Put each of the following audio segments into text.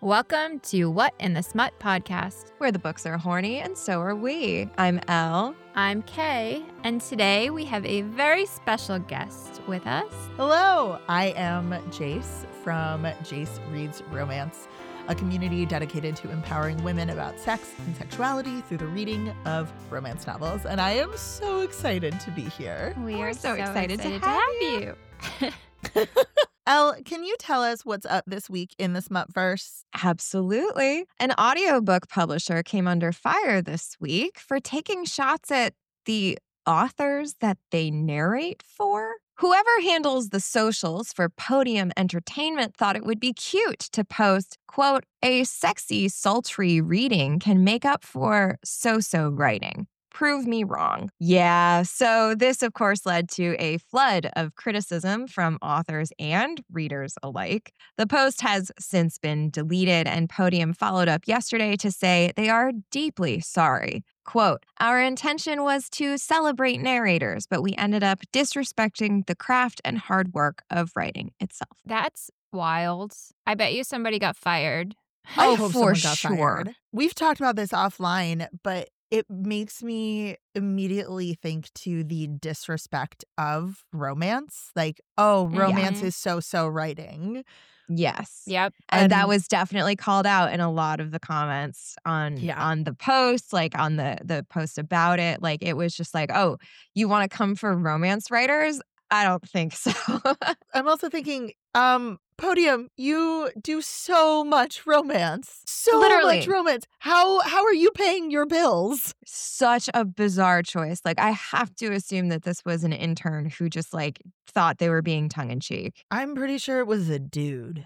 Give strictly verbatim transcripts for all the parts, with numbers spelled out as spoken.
Welcome to What in the Smut podcast, where the books are horny and so are we. I'm Elle. I'm Kay, and today we have a very special guest with us. Hello, I am Jace from Jace Reads Romance, a community dedicated to empowering women about sex and sexuality through the reading of romance novels. And I am so excited to be here. We We're are so so excited excited, to to have have you. Elle, can you tell us what's up this week in the Smutverse? Absolutely. An audiobook publisher came under fire this week for taking shots at the authors that they narrate for. Whoever handles the socials for Podium Entertainment thought it would be cute to post, quote, a sexy, sultry reading can make up for so-so writing. Prove me wrong. Yeah, so this, of course, led to a flood of criticism from authors and readers alike. The post has since been deleted, and Podium followed up yesterday to say they are deeply sorry. Quote, our intention was to celebrate narrators, but we ended up disrespecting the craft and hard work of writing itself. That's wild. I bet you somebody got fired. I Oh, hope for someone got sure. fired. We've talked about this offline, but it makes me immediately think to the disrespect of romance. Like, oh, romance Yeah. is so-so writing. Yes. Yep. And, that And- was definitely called out in a lot of the comments on Yeah. on the post, like on the the post about it. Like it was just like, oh, you want to come for romance writers? I don't think so. I'm also thinking, um, Podium, you do so much romance. So Literally. much romance. How how are you paying your bills? Such a bizarre choice. Like I have to assume that this was an intern who just like thought they were being tongue in cheek. I'm pretty sure it was a dude.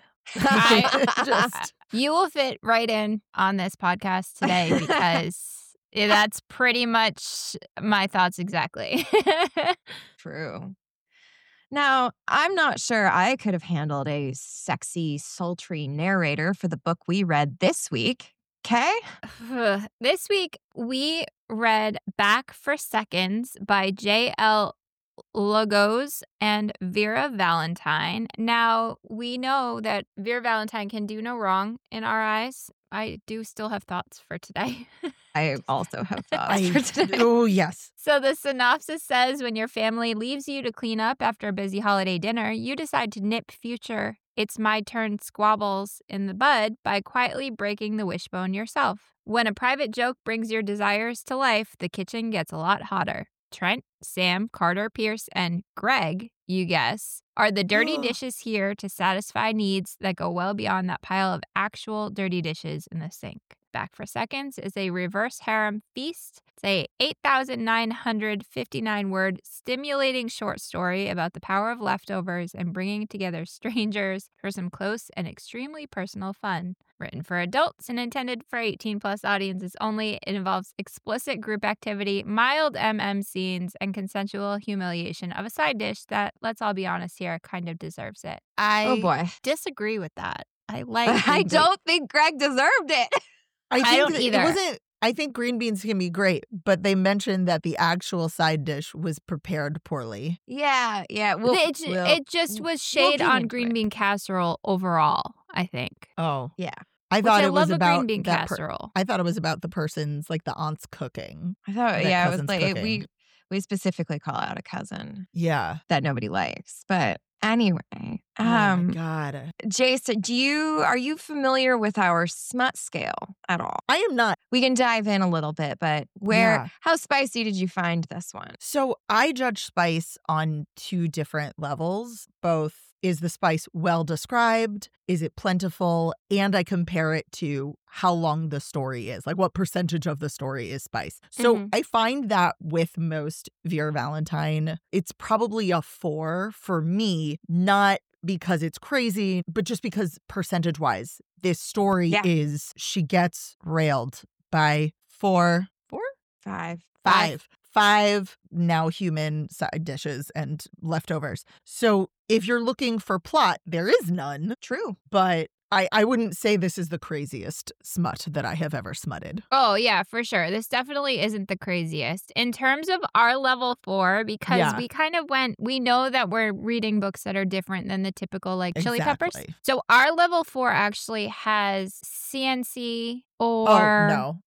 I- Just You will fit right in on this podcast today because that's pretty much my thoughts exactly. True. Now, I'm not sure I could have handled a sexy, sultry narrator for the book we read this week. Okay? This week, we read Back for Seconds by J L Logos and Vera Valentine. Now, we know that Vera Valentine can do no wrong in our eyes. I do still have thoughts for today. I also have thoughts I, for today. oh yes. So the synopsis says when your family leaves you to clean up after a busy holiday dinner, you decide to nip future "it's my turn" squabbles in the bud by quietly breaking the wishbone yourself. When a private joke brings your desires to life, the kitchen gets a lot hotter. Trent, Sam, Carter, Pierce, and Greg, you guess, are the dirty dishes here to satisfy needs that go well beyond that pile of actual dirty dishes in the sink. Back for Seconds is a reverse harem feast. It's a eight thousand nine hundred fifty-nine word stimulating short story about the power of leftovers and bringing together strangers for some close and extremely personal fun. Written for adults and intended for eighteen plus audiences only, it involves explicit group activity, mild M M scenes, and consensual humiliation of a side dish that, let's all be honest here, kind of deserves it. I Oh boy. disagree with that. I like I green beans. don't think Greg deserved it. I, think don't that either. It wasn't. I think green beans can be great, but they mentioned that the actual side dish was prepared poorly. Yeah, yeah. Well, it, ju- we'll- it just was we'll shade get on into green it. bean casserole overall, I think. Oh, Yeah. I Which thought I it was love a about green bean that per- casserole. I thought it was about the person's, like the aunt's cooking. I thought, That yeah, it was cousin's like cooking. we we specifically call out a cousin Yeah. that nobody likes. But anyway, Oh um, my God. Jason, do you are you familiar with our smut scale at all? I am not. We can dive in a little bit, but where Yeah. how spicy did you find this one? So I judge spice on two different levels. Both, is the spice well described? Is it plentiful? And I compare it to how long the story is, like what percentage of the story is spice. So Mhm. I find that with most Vera Valentine, it's probably a four for me, not because it's crazy, but just because percentage wise, this story Yeah. is she gets railed by four, four, Five. five, five now human side dishes and leftovers. So if you're looking for plot, there is none, True. but I, I wouldn't say this is the craziest smut that I have ever smutted. Oh, yeah, for sure. This definitely isn't the craziest. In terms of our level four, because Yeah. we kind of went, we know that we're reading books that are different than the typical like Chili Peppers. Exactly. So our level four actually has C N C or Oh, no.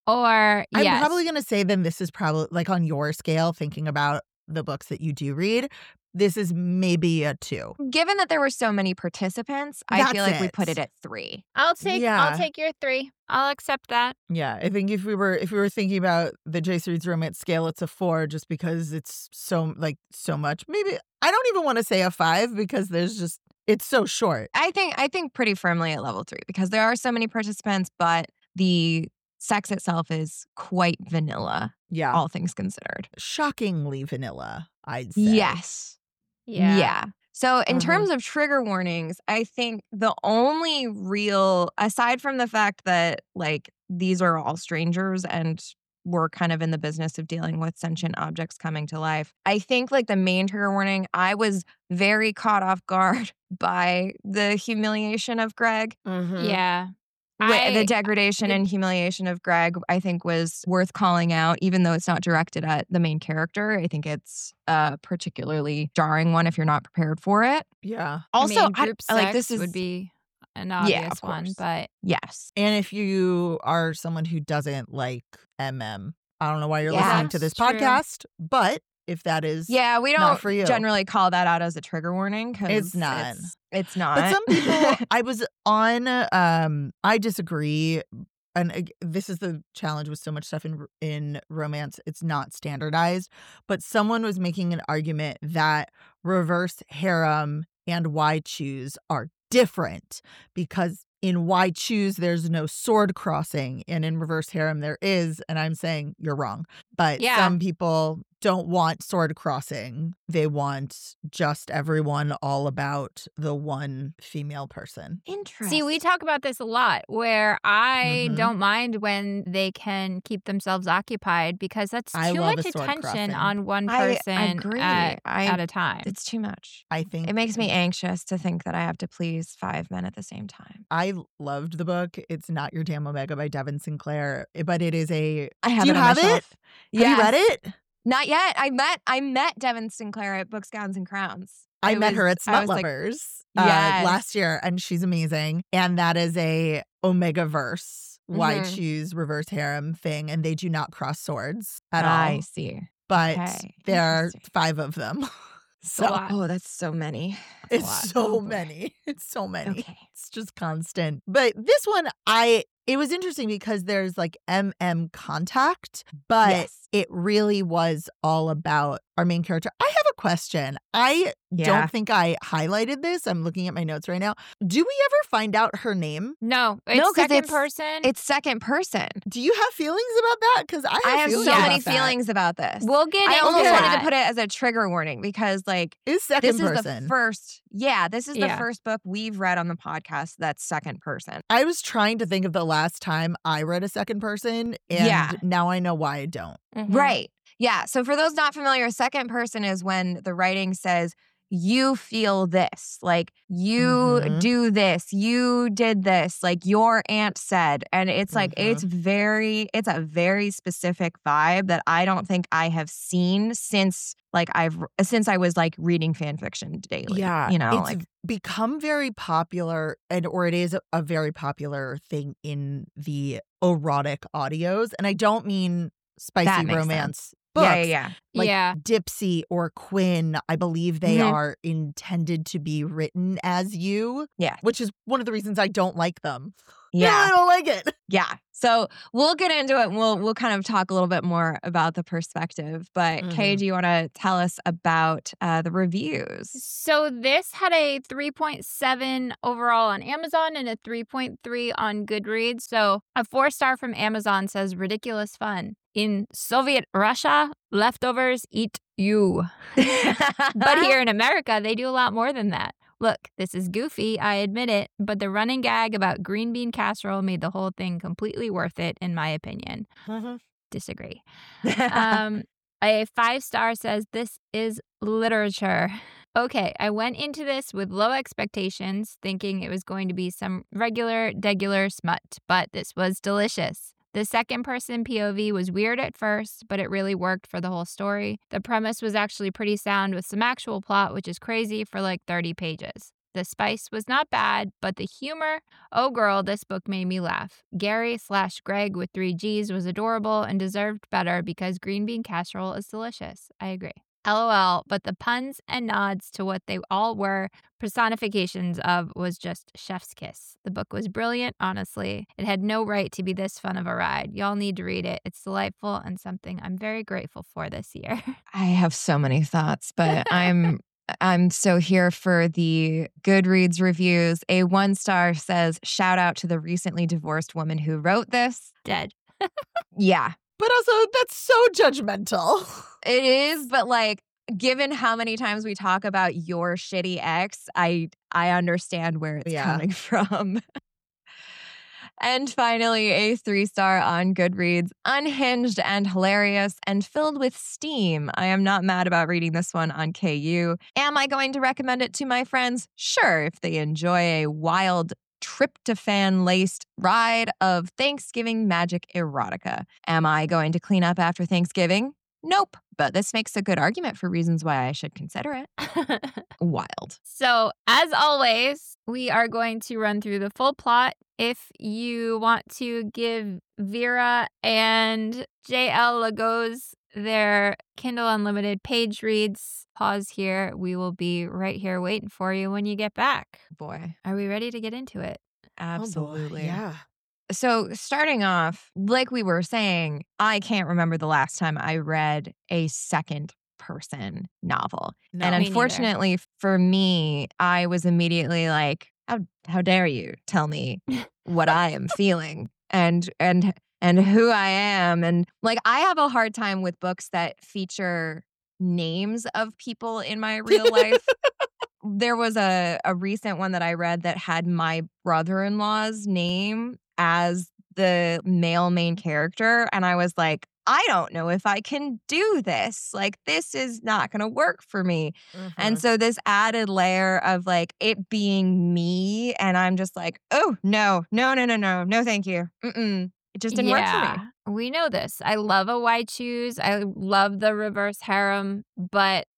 or I'm yes. probably going to say then this is probably like on your scale, thinking about the books that you do read, this is maybe a two. Given that there were so many participants, I That's feel like we it. put it at three. I'll take Yeah. I'll take your three. I'll accept that. Yeah, I think if we were if we were thinking about the Jace Reads Romance scale, it's a four just because it's so like so much. Maybe I don't even want to say a five because there's just it's so short. I think I think pretty firmly at level three because there are so many participants, but the sex itself is quite vanilla, Yeah, all things considered. shockingly vanilla, I'd say. Yes. Yeah. Yeah. So in Mhm. terms of trigger warnings, I think the only real, aside from the fact that like these are all strangers and we're kind of in the business of dealing with sentient objects coming to life, I think like the main trigger warning, I was very caught off guard by the humiliation of Greg. Mhm. Yeah. Wh- I- the degradation it- and humiliation of Greg, I think, was worth calling out, even though it's not directed at the main character. I think it's a particularly jarring one if you're not prepared for it. Yeah. Also, I mean, I- group I, like this sex is would be an Yeah, obvious of one, course. but yes, And if you are someone who doesn't like M M, I don't know why you're Yeah. listening to this That's true. podcast, but if that is yeah, we not don't for you. generally call that out as a trigger warning because It's not. It's, it's not. But some people, I was on, um, I disagree. And uh, this is the challenge with so much stuff in in romance. It's not standardized. But someone was making an argument that reverse harem and why choose are different because in why choose there's no sword crossing and in reverse harem there is. And I'm saying you're wrong. But Yeah. some people don't want sword crossing. They want just everyone all about the one female person. Interesting. see, we talk about this a lot where I Mhm. don't mind when they can keep themselves occupied because that's I too love much a sword attention crossing. on one I person agree. At, I- at a time. It's too much. I think It makes me anxious to think that I have to please five men at the same time. I loved the book. It's Not Your Damn Omega by Devin Sinclair, but it is a. I have Do you it on have my it? shelf. Have you read Yes. it? Not yet. I met I met Devin Sinclair at Books, Gowns, and Crowns. I It met her was- at I Smut was like, Lovers uh, Yes. last year, and she's amazing. And that is a Omega verse. Why Mhm. choose reverse harem thing, and they do not cross swords at I all. see. But Okay. there are Interesting. five of them. It's a lot. Oh, that's so many. a It's lot. so Oh, boy. many. It's so many. Okay. It's just constant. But this one, I it was interesting because there's like M M contact, but Yes. it really was all about our main character. I have a question. I Yeah. don't think I highlighted this. I'm looking at my notes right now. Do we ever find out her name? No, it's No, 'cause second it's- person. It's second person. Do you have feelings about that? Because I have, I have so feelings many about that. feelings about this. we'll get I into almost that. wanted to put it as a trigger warning because, like, Is second this is person. the first. Yeah, this is the Yeah. first book we've read on the podcast that's second person. I was trying to think of the last time I read a second person, and Yeah. now I know why I don't. Mhm. Right. Yeah. So for those not familiar, second person is when the writing says, you feel this, like you Mhm. do this, you did this, like your aunt said. And it's like, Mhm. it's very, it's a very specific vibe that I don't think I have seen since like I've, since I was like reading fan fiction daily. Yeah, You know, it's like, become very popular, and or it is a, a very popular thing in the erotic audios. And I don't mean spicy makes romance books. yeah, yeah, yeah. Like yeah. Dipsy or Quinn, I believe they Mhm. are intended to be written as you. Yeah. Which is one of the reasons I don't like them. No, Yeah. I don't like it. Yeah. So we'll get into it and we'll we'll kind of talk a little bit more about the perspective. But Kay, Mhm. do you want to tell us about uh, the reviews? So this had a three point seven overall on Amazon and a three point three on Goodreads. So a four star from Amazon says ridiculous fun. In Soviet Russia, leftovers eat you. But here in America, they do a lot more than that. Look, this is goofy, I admit it, but the running gag about green bean casserole made the whole thing completely worth it, in my opinion. Disagree. Um, a five star says, this is literature. Okay, I went into this with low expectations, thinking it was going to be some regular, degular smut, but this was delicious. The second person P O V was weird at first, but it really worked for the whole story. The premise was actually pretty sound with some actual plot, which is crazy for like thirty pages. The spice was not bad, but the humor, oh girl, this book made me laugh. Gary slash Greg with three G's was adorable and deserved better because green bean casserole is delicious. I agree. LOL, but the puns and nods to what they all were personifications of was just chef's kiss. The book was brilliant, honestly. It had no right to be this fun of a ride. Y'all need to read it. It's delightful and something I'm very grateful for this year. I have so many thoughts, but I'm I'm so here for the Goodreads reviews. A one star says, shout out to the recently divorced woman who wrote this. Dead. Yeah. But also, that's so judgmental. It is, but like, given how many times we talk about your shitty ex, I I understand where it's Yeah. coming from. And finally, a three-star on Goodreads, unhinged and hilarious and filled with steam. I am not mad about reading this one on K U. Am I going to recommend it to my friends? Sure, if they enjoy a wild tryptophan-laced ride of Thanksgiving magic erotica. Am I going to clean up after Thanksgiving? Nope, but this makes a good argument for reasons why I should consider it. Wild. So, as always, we are going to run through the full plot. If you want to give Vera and J L Lagos their Kindle Unlimited page reads, pause here. We will be right here waiting for you when you get back. Boy, Are we ready to get into it? absolutely. Oh boy, yeah. So, starting off, like we were saying, I can't remember the last time I read a second person novel. No. and Me neither. unfortunately for me, I was immediately like, how how dare you tell me what I am feeling and and and who I am. And like, I have a hard time with books that feature names of people in my real life. There was a, a recent one that I read that had my brother-in-law's name as the male main character. And I was like, I don't know if I can do this. Like, this is not going to work for me. And so this added layer of like it being me. And I'm just like, oh, no, no, no, no, no, no, thank you. Mm-mm. It just didn't work for me. We know this. I love a white shoes. I love the reverse harem, but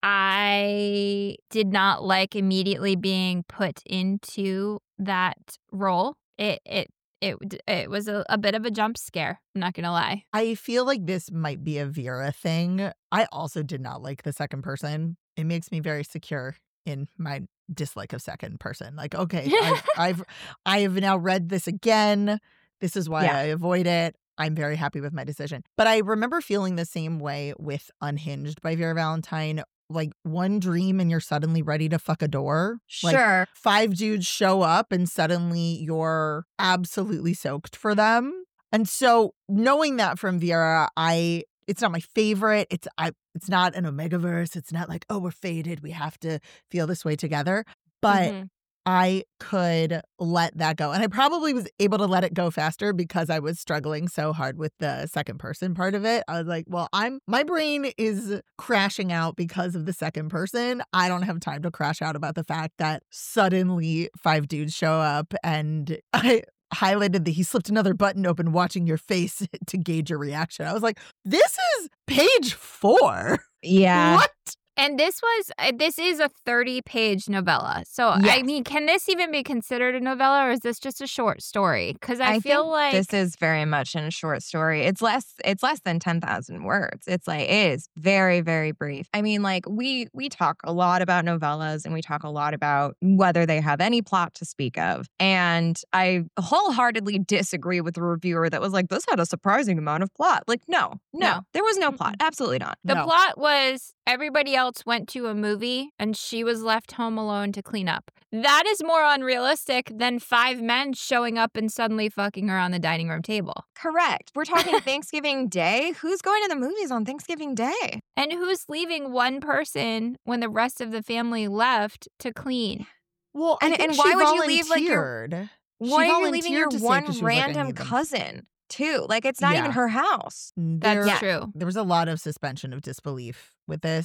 I did not like immediately being put into that role. It it it it was a, a bit of a jump scare. I'm not gonna lie. I feel like this might be a Vera thing. I also did not like the second person. It makes me very secure in my dislike of second person. Like, okay, I've, I've I have now read this again. This is why Yeah. I avoid it. I'm very happy with my decision. But I remember feeling the same way with Unhinged by Vera Valentine. Like, one dream and you're suddenly ready to fuck a door. Like, Sure. five dudes show up and suddenly you're absolutely soaked for them. And so knowing that from Vera, I it's not my favorite. It's I it's not an Omegaverse. It's not like, oh, we're fated. We have to feel this way together. But Mhm. I could let that go. And I probably was able to let it go faster because I was struggling so hard with the second person part of it. I was like, well, I'm my brain is crashing out because of the second person. I don't have time to crash out about the fact that suddenly five dudes show up, and I highlighted that he slipped another button open watching your face to gauge your reaction. I was like, this is page four. Yeah. What? And this was uh, this is a thirty-page novella. So I Yes. mean, can this even be considered a novella, or is this just a short story? Because I, I feel think like this is very much in a short story. It's less it's less than ten thousand words. It's like it is very very brief. I mean, like we we talk a lot about novellas and we talk a lot about whether they have any plot to speak of. And I wholeheartedly disagree with the reviewer that was like, this had a surprising amount of plot. Like, no. No. No. There was no plot. Absolutely not. the No. plot was everybody else went to a movie and she was left home alone to clean up. That is more unrealistic than five men showing up and suddenly fucking her on the dining room table. Correct. We're talking Thanksgiving Day. Who's going to the movies on Thanksgiving Day? And who's leaving one person when the rest of the family left to clean? Well, I And- think and she why would you leave, like, your- volunteered. She Why are you leaving your volunteered to say one 'cause she was like, I random need them. cousin too? Like, it's not Yeah. even her house. That's There, true. there was a lot of suspension of disbelief with this.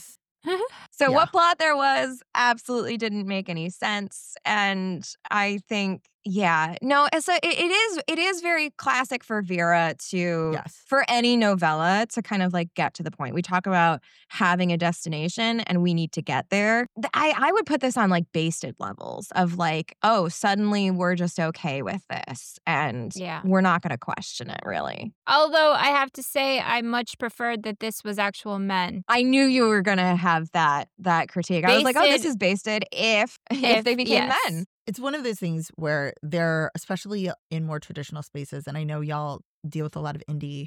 So Yeah. what plot there was absolutely didn't make any sense. And I think, yeah, no, so it, it is it is very classic for Vera to, Yes. for any novella to kind of like get to the point. We talk about having a destination and we need to get there. Th- I, I would put this on like basted levels of like, oh, suddenly we're just okay with this and Yeah. we're not going to question it really. Although I have to say, I much preferred that this was actual men. I knew you were going to have that that critique. I was like, oh, this Basted- is basted if if, if- they became yes. men. It's one of those things where they're, especially in more traditional spaces, and I know y'all deal with a lot of indie.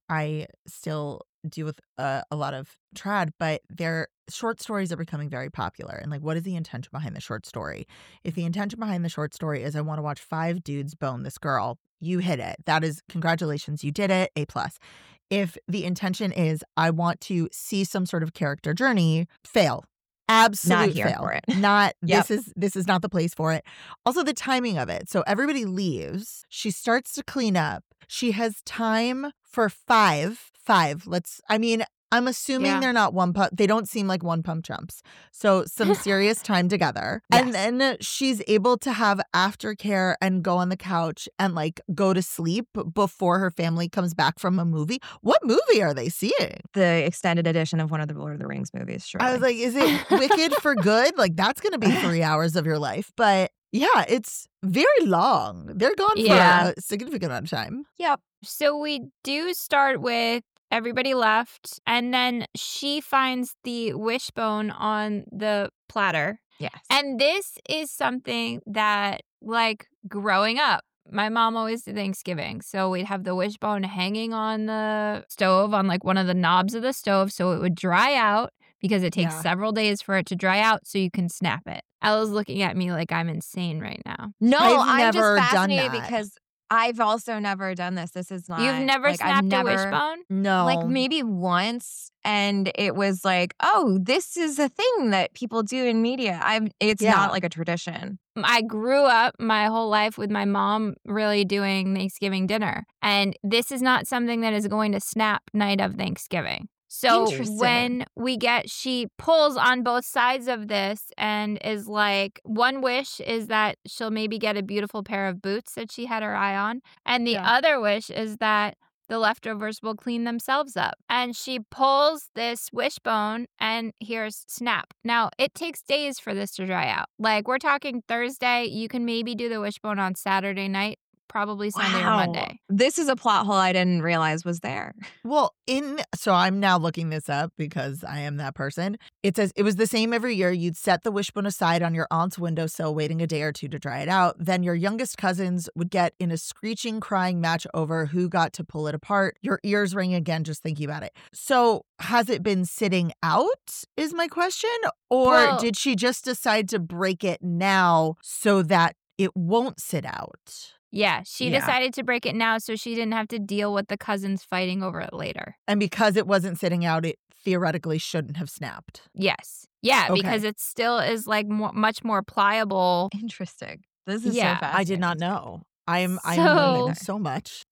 I still deal with uh, a lot of trad, but their short stories are becoming very popular. And like, what is the intention behind the short story? If the intention behind the short story is I want to watch five dudes bone this girl, you hit it. That is, congratulations, you did it, A plus. If the intention is I want to see some sort of character journey, fail. Absolute Not here fail. for it. Not Yep. this is this is not the place for it. Also the timing of it. So everybody leaves. She starts to clean up. She has time for five. Five. Let's I mean, I'm assuming Yeah. they're not one pump. They don't seem like one pump chumps. So some serious time together. And Yes. then she's able to have aftercare and go on the couch and like go to sleep before her family comes back from a movie. What movie are they seeing? The extended edition of one of the Lord of the Rings movies, sure. I was like, is it Wicked for good? Like that's going to be three hours of your life. But yeah, it's very long. They're gone Yeah. for a significant amount of time. yep. So we do start with everybody left, and then she finds the wishbone on the platter. Yes. And this is something that, like, growing up, my mom always did Thanksgiving. So we'd have the wishbone hanging on the stove, on like one of the knobs of the stove, so it would dry out because it takes Yeah. several days for it to dry out so you can snap it. Ella's looking at me like I'm insane right now. No, I've I'm never just done fascinated that. because I've also never done this. This is not. You've never like, I've snapped never, a wishbone? No. Like maybe once, and it was like, oh, this is a thing that people do in media. I'm. It's Yeah. not like a tradition. I grew up my whole life with my mom really doing Thanksgiving dinner. And this is not something that is going to snap night of Thanksgiving. So Interesting. when we get, she pulls on both sides of this and is like, one wish is that she'll maybe get a beautiful pair of boots that she had her eye on. And the Yeah. other wish is that the leftovers will clean themselves up. And she pulls this wishbone and here's snap. Now, it takes days for this to dry out. Like, we're talking Thursday. You can maybe do the wishbone on Saturday night, probably Sunday Wow. or Monday. This is a plot hole I didn't realize was there. Well, in so I'm now looking this up because I am that person. It says it was the same every year. You'd set the wishbone aside on your aunt's windowsill, waiting a day or two to dry it out. Then your youngest cousins would get in a screeching, crying match over who got to pull it apart. Your ears ring again just thinking about it. So has it been sitting out is my question? Or Well- did she just decide to break it now so that it won't sit out? Yeah, she Yeah. decided to break it now so she didn't have to deal with the cousins fighting over it later. And because it wasn't sitting out, it theoretically shouldn't have snapped. Yes. Yeah, Okay. because it still is like more, much more pliable. Interesting. This is Yeah. so fascinating. I did not know. I'm I'm So- learning so much.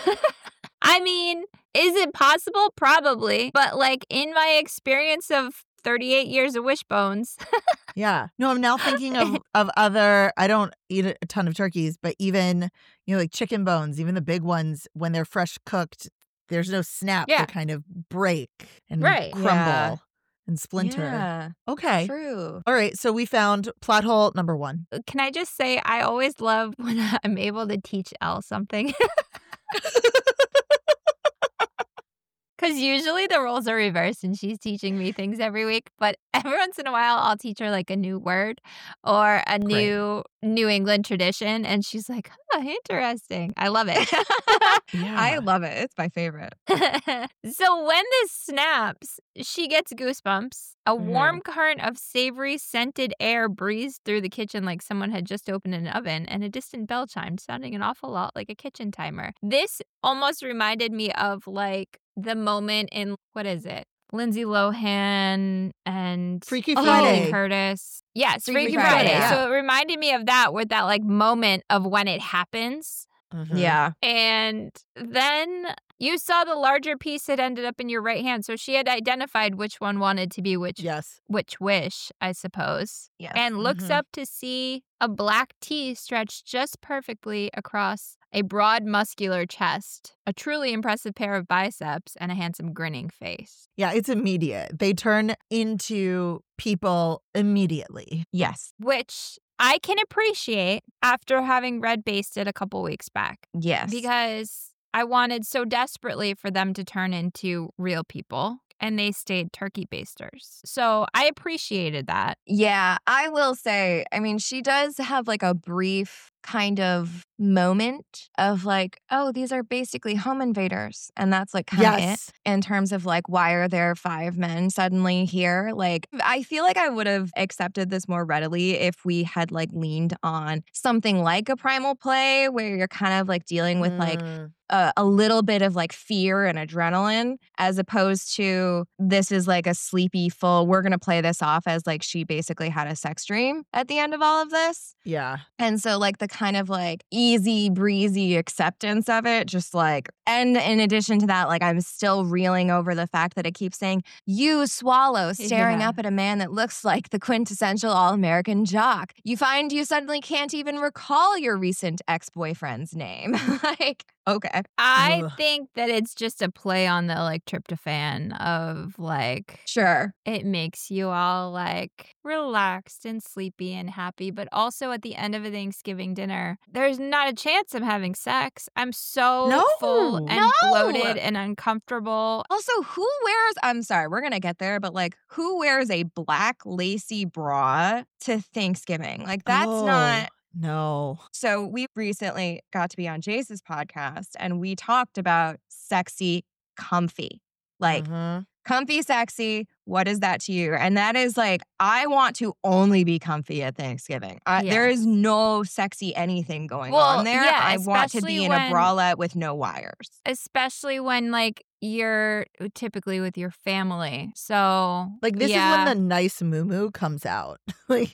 I mean, is it possible? Probably. But like in my experience of thirty-eight years of wishbones, Yeah. No, I'm now thinking of of other I don't eat a ton of turkeys, but even, you know, like chicken bones, even the big ones, when they're fresh cooked, there's no snap. Yeah. They kind of break and Right. crumble Yeah. and splinter. Yeah, Okay. true. All right. So we found plot hole number one. can I just say I always love when I'm able to teach Elle something. Because usually the roles are reversed and she's teaching me things every week. But every once in a while, I'll teach her like a new word or a new New England tradition. And she's like, oh, interesting. I love it. I love it. It's my favorite. So when this snaps, she gets goosebumps. A Mhm. warm current of savory scented air breezed through the kitchen like someone had just opened an oven, and a distant bell chimed, sounding an awful lot like a kitchen timer. This almost reminded me of like the moment in, what is it? Lindsay Lohan and Freaky Jamie Friday. Lee Curtis. Yes, Freaky Freaky, Friday, Friday. yeah. So it reminded me of that, with that like moment of when it happens. Mhm. Yeah. And then You saw the larger piece that ended up in your right hand. So she had identified which one wanted to be which Yes. which wish, I suppose. Yes. And looks Mhm. up to see a black T stretched just perfectly across a broad, muscular chest, a truly impressive pair of biceps, and a handsome grinning face. Yeah, it's immediate. They turn into people immediately. Yes. Which I can appreciate after having read Basted a couple weeks back. Yes. Because I wanted so desperately for them to turn into real people, and they stayed turkey basters. So I appreciated that. Yeah, I will say, I mean, she does have like a brief kind of moment of like, oh, these are basically home invaders. And that's like kind of Yes. it in terms of like, why are there five men suddenly here? Like, I feel like I would have accepted this more readily if we had like leaned on something like a Primal Play where you're kind of like dealing with like Mm. a, a little bit of like fear and adrenaline, as opposed to this is like a sleepy full, we're going to play this off as like she basically had a sex dream at the end of all of this. Yeah. And so like the kind of like easy breezy acceptance of it, just like, and in addition to that, like I'm still reeling over the fact that it keeps saying, you swallow, staring Yeah. up at a man that looks like the quintessential all-American jock. You find you suddenly can't even recall your recent ex-boyfriend's name. Like, okay. I Ugh. think that it's just a play on the like tryptophan of like, Sure. it makes you all like relaxed and sleepy and happy. But also at the end of a Thanksgiving dinner, there's not a chance I'm having sex. I'm so No. full and No. bloated and uncomfortable. Also, who wears, I'm sorry, we're going to get there, but like, who wears a black lacy bra to Thanksgiving? Like, that's Oh, not. No. So, we recently got to be on Jace's podcast and we talked about sexy, comfy. Like, Mhm. comfy, sexy, what is that to you? And that is like, I want to only be comfy at Thanksgiving. I, There is Yes. no sexy anything going Well, on there. yeah, I want to especially be in when- a bralette with no wires. Especially when like you're typically with your family. So Like, this yeah. is when the nice moo comes out. Like,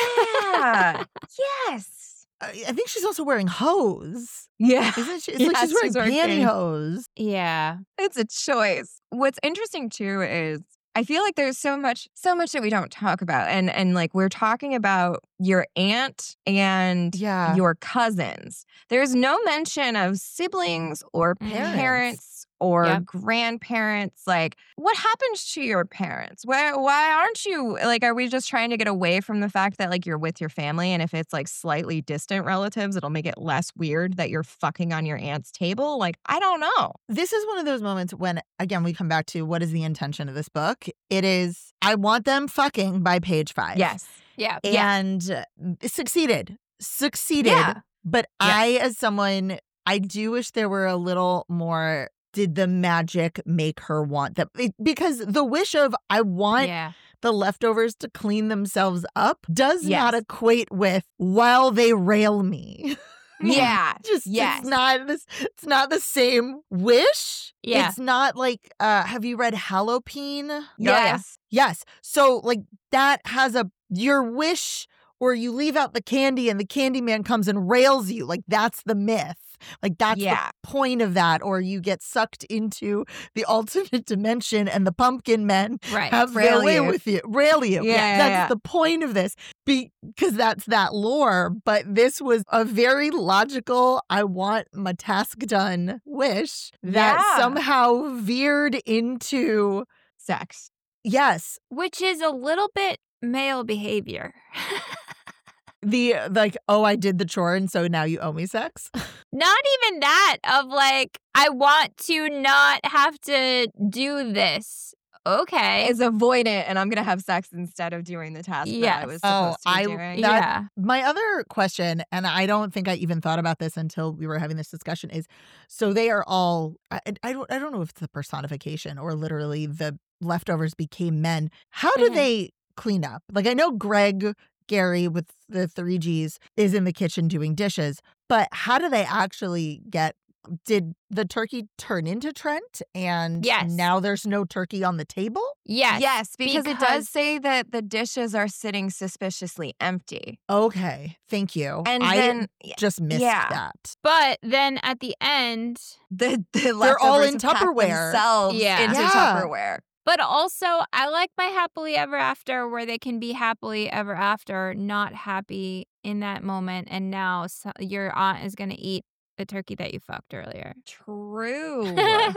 Yeah. Yes. I I think she's also wearing hose. Yeah. Isn't she? It's like Yes, she's wearing she's wearing pantyhose. Yeah. It's a choice. What's interesting too is I feel like there's so much so much that we don't talk about. And and like we're talking about your aunt and Yeah. your cousins. There's no mention of siblings or Parents. parents or Yep. grandparents. Like, what happens to your parents? Why why aren't you like, are we just trying to get away from the fact that like you're with your family and if it's like slightly distant relatives, it'll make it less weird that you're fucking on your aunt's table? Like, I don't know. This is one of those moments when, again, we come back to what is the intention of this book? It is, I want them fucking by page five. Yes. Yeah. yeah. And uh, succeeded. Succeeded. Yeah. But Yeah. I, as someone, I do wish there were a little more. Did the magic make her want that? It- Because the wish of, I want Yeah. the leftovers to clean themselves up does not Yes. equate with while they rail me. Yeah. Just Yes. it's not this it's not the same wish. Yeah. It's not like uh have you read Halloween? yeah. Yes. Yes. So like that has a your wish or you leave out the candy and the candy man comes and rails you. Like that's the myth. Like that's Yeah. the point of that. Or you get sucked into the alternate dimension and the pumpkin men Right. have their Rail way you. with you. Rail you. Yeah, yeah, That's yeah. the point of this. Because that's that lore. But this was a very logical, I want my task done wish that Yeah. somehow veered into Sex. yes. Which is a little bit male behavior. The like, oh, I did the chore and so now you owe me sex. Not even that of like, I want to not have to do this. Okay. Is avoidant and I'm going to have sex instead of doing the task that I Yes. was Oh, supposed to be I- doing. that- yeah. My other question, and I don't think I even thought about this until we were having this discussion, is so they are all I, I don't I don't know if it's the personification or literally the leftovers became men. How do Mhm. they clean up? Like I know Greg Gary with the three G's is in the kitchen doing dishes, but how do they actually get Did the turkey turn into Trent? And Yes. now there's no turkey on the table? Yes. Yes, because, it because- does say that the dishes are sitting suspiciously empty. Okay. Thank you. And I then just missed yeah. that. But then at the end, the, the They're all leftovers in have packed Tupperware. themselves Yeah. into Yeah. Tupperware. but also I like my happily ever after where they can be happily ever after, not happy in that moment. And now so, your aunt is going to eat the turkey that you fucked earlier. True.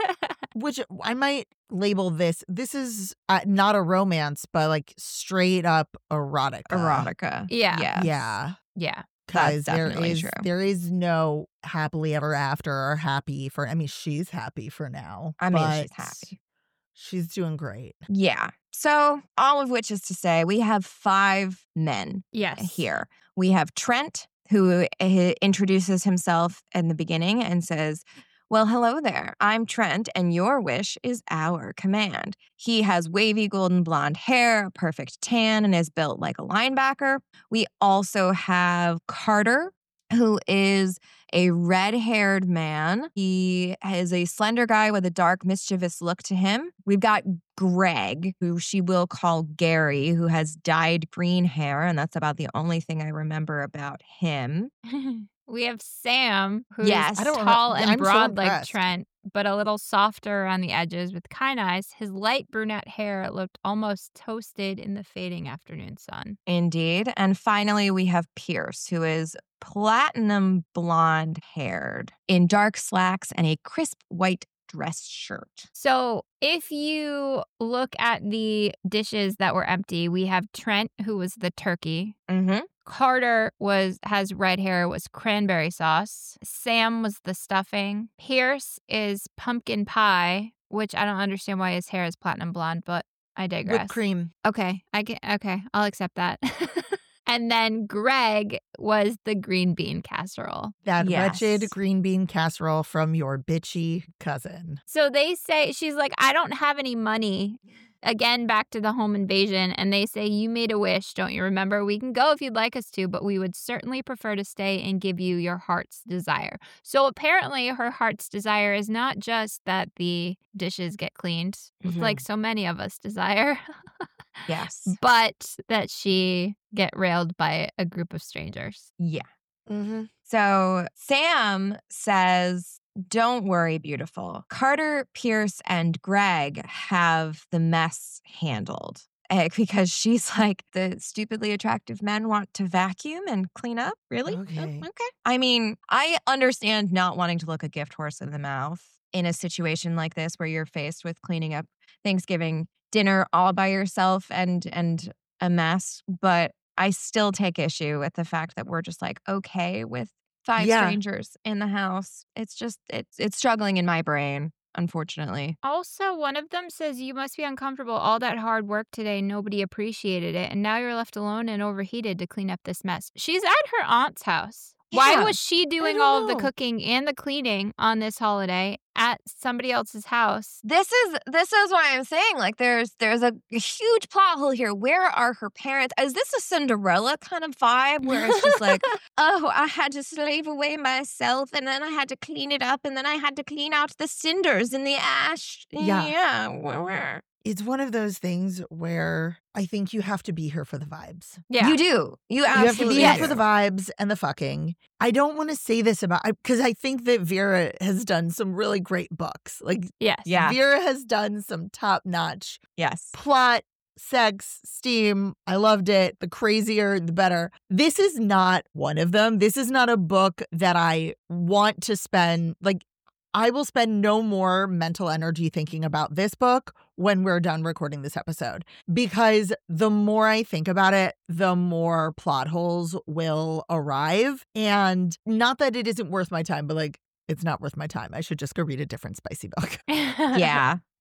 Which I might label this. This is uh, not a romance, but like straight up erotica. Erotica. Yeah. Yes. Yeah. Yeah. Because That's there definitely is true. there is no happily ever after or happy for. I mean, she's happy for now. I mean, she's but happy. She's doing great. Yeah. So, all of which is to say, we have five men Yes. here. We have Trent, who uh, introduces himself in the beginning and says, well, hello there. I'm Trent, and your wish is our command. He has wavy golden blonde hair, a perfect tan, and is built like a linebacker. We also have Carter, who is a red-haired man. He is a slender guy with a dark, mischievous look to him. We've got Greg, who she will call Gary, who has dyed green hair, and that's about the only thing I remember about him. We have Sam, who's Yes. I don't remem- tall and I'm so broad like impressed. Trent, but a little softer around the edges with kind eyes. His light brunette hair looked almost toasted in the fading afternoon sun. Indeed. And finally, we have Pierce, who is platinum blonde haired in dark slacks and a crisp white dress shirt. So if you look at the dishes that were empty, we have Trent, who was the turkey. Mm-hmm. Carter was has red hair, was cranberry sauce. Sam was the stuffing. Pierce is pumpkin pie, which I don't understand why his hair is platinum blonde, but I digress. Whipped cream. Okay, I get okay, I'll accept that. And then Greg was the green bean casserole. That Yes. wretched green bean casserole from your bitchy cousin. So they say, she's like, I don't have any money. Again, back to the home invasion. And they say, you made a wish, don't you remember? We can go if you'd like us to, but we would certainly prefer to stay and give you your heart's desire. So apparently her heart's desire is not just that the dishes get cleaned, Mhm. like so many of us desire, Yes. but that she get railed by a group of strangers. Yeah. Mm-hmm. So Sam says, don't worry, beautiful. Carter, Pierce, and Greg have the mess handled. Eh, Because she's like, the stupidly attractive men want to vacuum and clean up? Really? Oh, Okay. okay. I mean, I understand not wanting to look a gift horse in the mouth in a situation like this where you're faced with cleaning up Thanksgiving dinner all by yourself and and a mess, but I still take issue with the fact that we're just like okay with five Yeah. strangers in the house. It's just it's it's struggling in my brain, unfortunately. Also, one of them says, you must be uncomfortable. All that hard work today, nobody appreciated it. And now you're left alone and overheated to clean up this mess. She's at her aunt's house. Why Yeah, was she doing don't all of the know. cooking and the cleaning on this holiday at somebody else's house? This is this is what I'm saying. Like there's there's a huge plot hole here. Where are her parents? Is this a Cinderella kind of vibe where it's just like, oh, I had to slave away myself and then I had to clean it up and then I had to clean out the cinders and the ash. Yeah. Yeah. where- where? It's one of those things where I think you have to be here for the vibes. Yeah. You do. You You have to absolutely be Yes. here for the vibes and the fucking. I don't want to say this about because I think that Vera has done some really great books. Like yes. Yeah. Vera has done some top notch Yes. plot, sex, steam. I loved it. The crazier, the better. This is not one of them. This is not a book that I want to spend like. I will spend no more mental energy thinking about this book when we're done recording this episode because the more I think about it, the more plot holes will arrive. And not that it isn't worth my time, but like it's not worth my time. I should just go read a different spicy book. Yeah.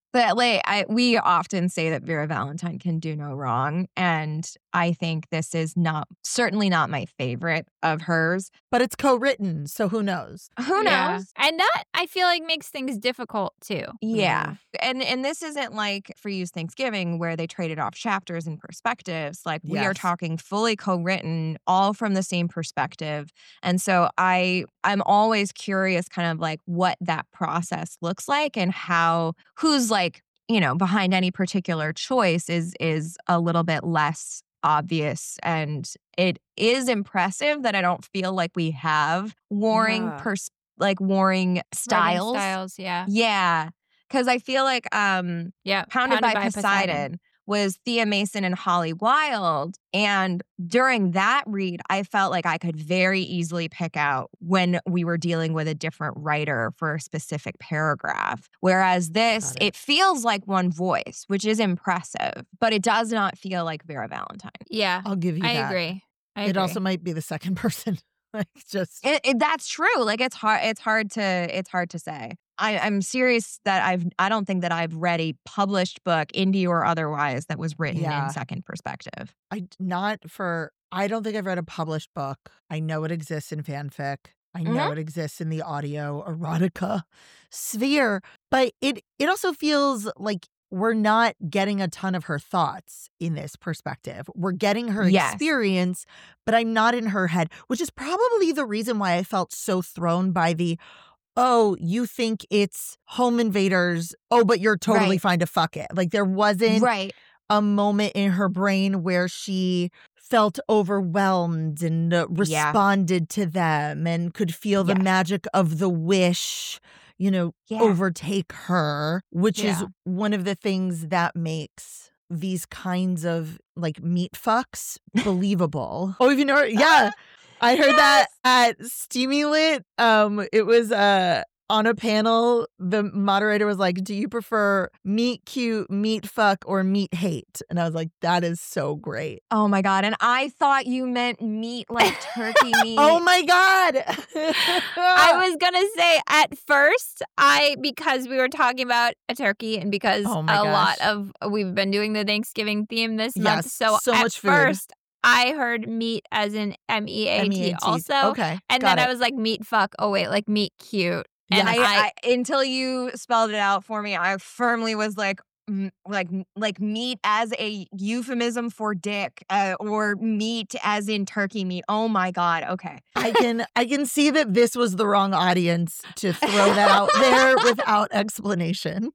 But like I we often say that Vera Valentine can do no wrong. And I think this is not certainly not my favorite of hers. But it's co-written, so who knows? Who Yeah. knows? And that I feel like makes things difficult too. Yeah. And and this isn't like For You's Thanksgiving where they traded off chapters and perspectives. Like we are Yes. talking fully co-written, all from the same perspective. And so I I'm always curious kind of like what that process looks like and how who's like, you know, behind any particular choice is is a little bit less obvious. And it is impressive that I don't feel like we have warring Yeah. pers- like warring Writing styles. styles, yeah. Yeah. Cause I feel like um Yeah. Pounded, by, Poseidon, was Thea Mason and Holly Wilde. And during that read, I felt like I could very easily pick out when we were dealing with a different writer for a specific paragraph. Whereas this, Got it. it. feels like one voice, which is impressive, but it does not feel like Vera Valentine. Yeah. I'll give you I that. agree. I It agree. also might be the second person. Like just It, it, that's true. Like it's hard. It's hard to. It's hard to say. I, I'm serious that I've. I don't think that I've read a published book, indie or otherwise, that was written Yeah. in second perspective. I not for I don't think I've read a published book. I know it exists in fanfic. I know it exists in the audio erotica sphere, but it it also feels like we're not getting a ton of her thoughts in this perspective. We're getting her Yes. experience, but I'm not in her head, which is probably the reason why I felt so thrown by the, oh, you think it's home invaders. Oh, but you're totally Right. fine to fuck it. Like there wasn't Right. a moment in her brain where she felt overwhelmed and uh, Yeah. responded to them and could feel the Yes. magic of the wish, you know, Yeah. overtake her, which is Yeah. one of the things that makes these kinds of like meat fucks believable. Oh, you know, yeah. I heard that at Steamy Lit. Um, it was uh on a panel, the moderator was like, do you prefer meat cute, meat fuck, or meat hate? And I was like, that is so great. Oh my God. And I thought you meant meat like turkey meat. Oh my God. I was gonna say at first, I because we were talking about a turkey and because Oh a my lot gosh. of we've been doing the Thanksgiving theme this month. Yes, So, so at much food. first I heard meat as in M E A M E A T T. also. Okay. And got then it. I was like meat fuck. Oh wait, like meat cute. And Yes. I, I, I, until you spelled it out for me, I firmly was like, m- like, like meat as a euphemism for dick, uh, or meat as in turkey meat. Oh my God. Okay. I can I can see that this was the wrong audience to throw that out there without explanation.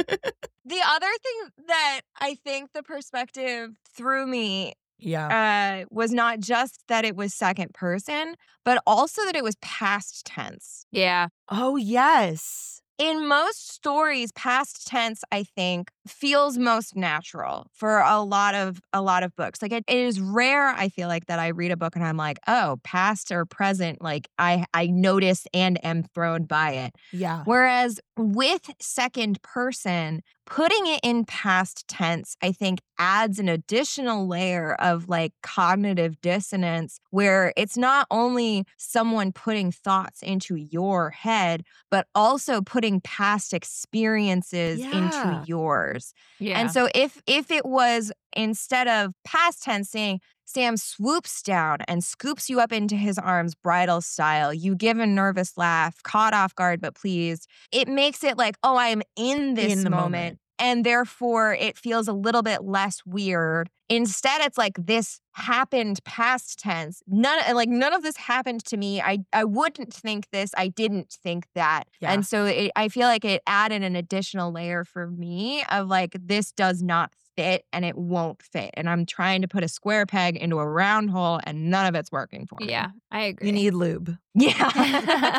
The other thing that I think the perspective threw me Yeah. uh, was not just that it was second person, but also that it was past tense. yeah. Oh, yes. In most stories, past tense, I think, feels most natural for a lot of a lot of books. Like it, it is rare, I feel like, that I read a book and I'm like, oh, past or present, like I I notice and am thrown by it. Yeah. Whereas with second person, putting it in past tense, I think adds an additional layer of like cognitive dissonance where it's not only someone putting thoughts into your head, but also putting past experiences Yeah. into yours. Yeah. And so if if it was instead of past tense saying Sam swoops down and scoops you up into his arms bridal style, you give a nervous laugh, caught off guard but pleased, it makes it like, oh, I am in this In the moment. moment. And therefore it feels a little bit less weird. Instead, it's like this happened past tense. None like none of this happened to me. I I wouldn't think this. I didn't think that. Yeah. And so it, I feel like it added an additional layer for me of like this does not fit and it won't fit. And I'm trying to put a square peg into a round hole and none of it's working for me. yeah, I agree. You need lube. Yeah.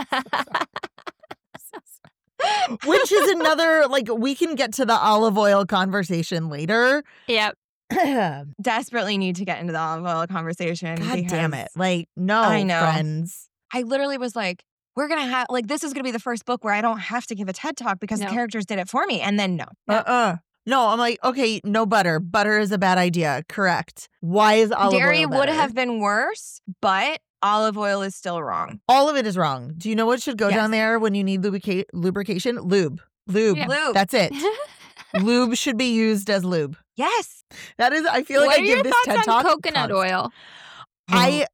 Which is another, like, we can get to the olive oil conversation later. Yep. God Desperately need to get into the olive oil conversation. damn it. because Like, no, I know. friends. I literally was like, we're going to have, like, this is going to be the first book where I don't have to give a TED talk because No. the characters did it for me. And then no. No. Uh-uh. No, I'm like, okay, no butter. Butter is a bad idea. Correct. Why is olive Dairy oil would better? have been worse, but olive oil is still wrong. All of it is wrong. Do you know what should go Yes. down there when you need lubrica- lubrication? Lube. Lube. Yeah. Lube. That's it. Lube should be used as lube. Yes. That is, I feel like what I are give your this thoughts TED on Talk. coconut const- oil? I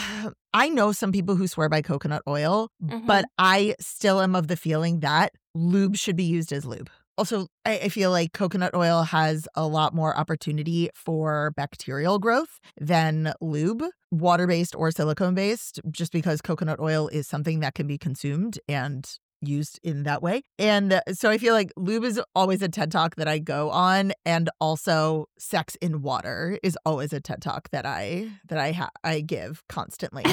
I know some people who swear by coconut oil, Mhm. but I still am of the feeling that lube should be used as lube. Also, I, I feel like coconut oil has a lot more opportunity for bacterial growth than lube, water-based or silicone-based, just because coconut oil is something that can be consumed and used in that way. And uh, so I feel like lube is always a TED Talk that I go on, and also sex in water is always a TED Talk that I that I ha- I give constantly.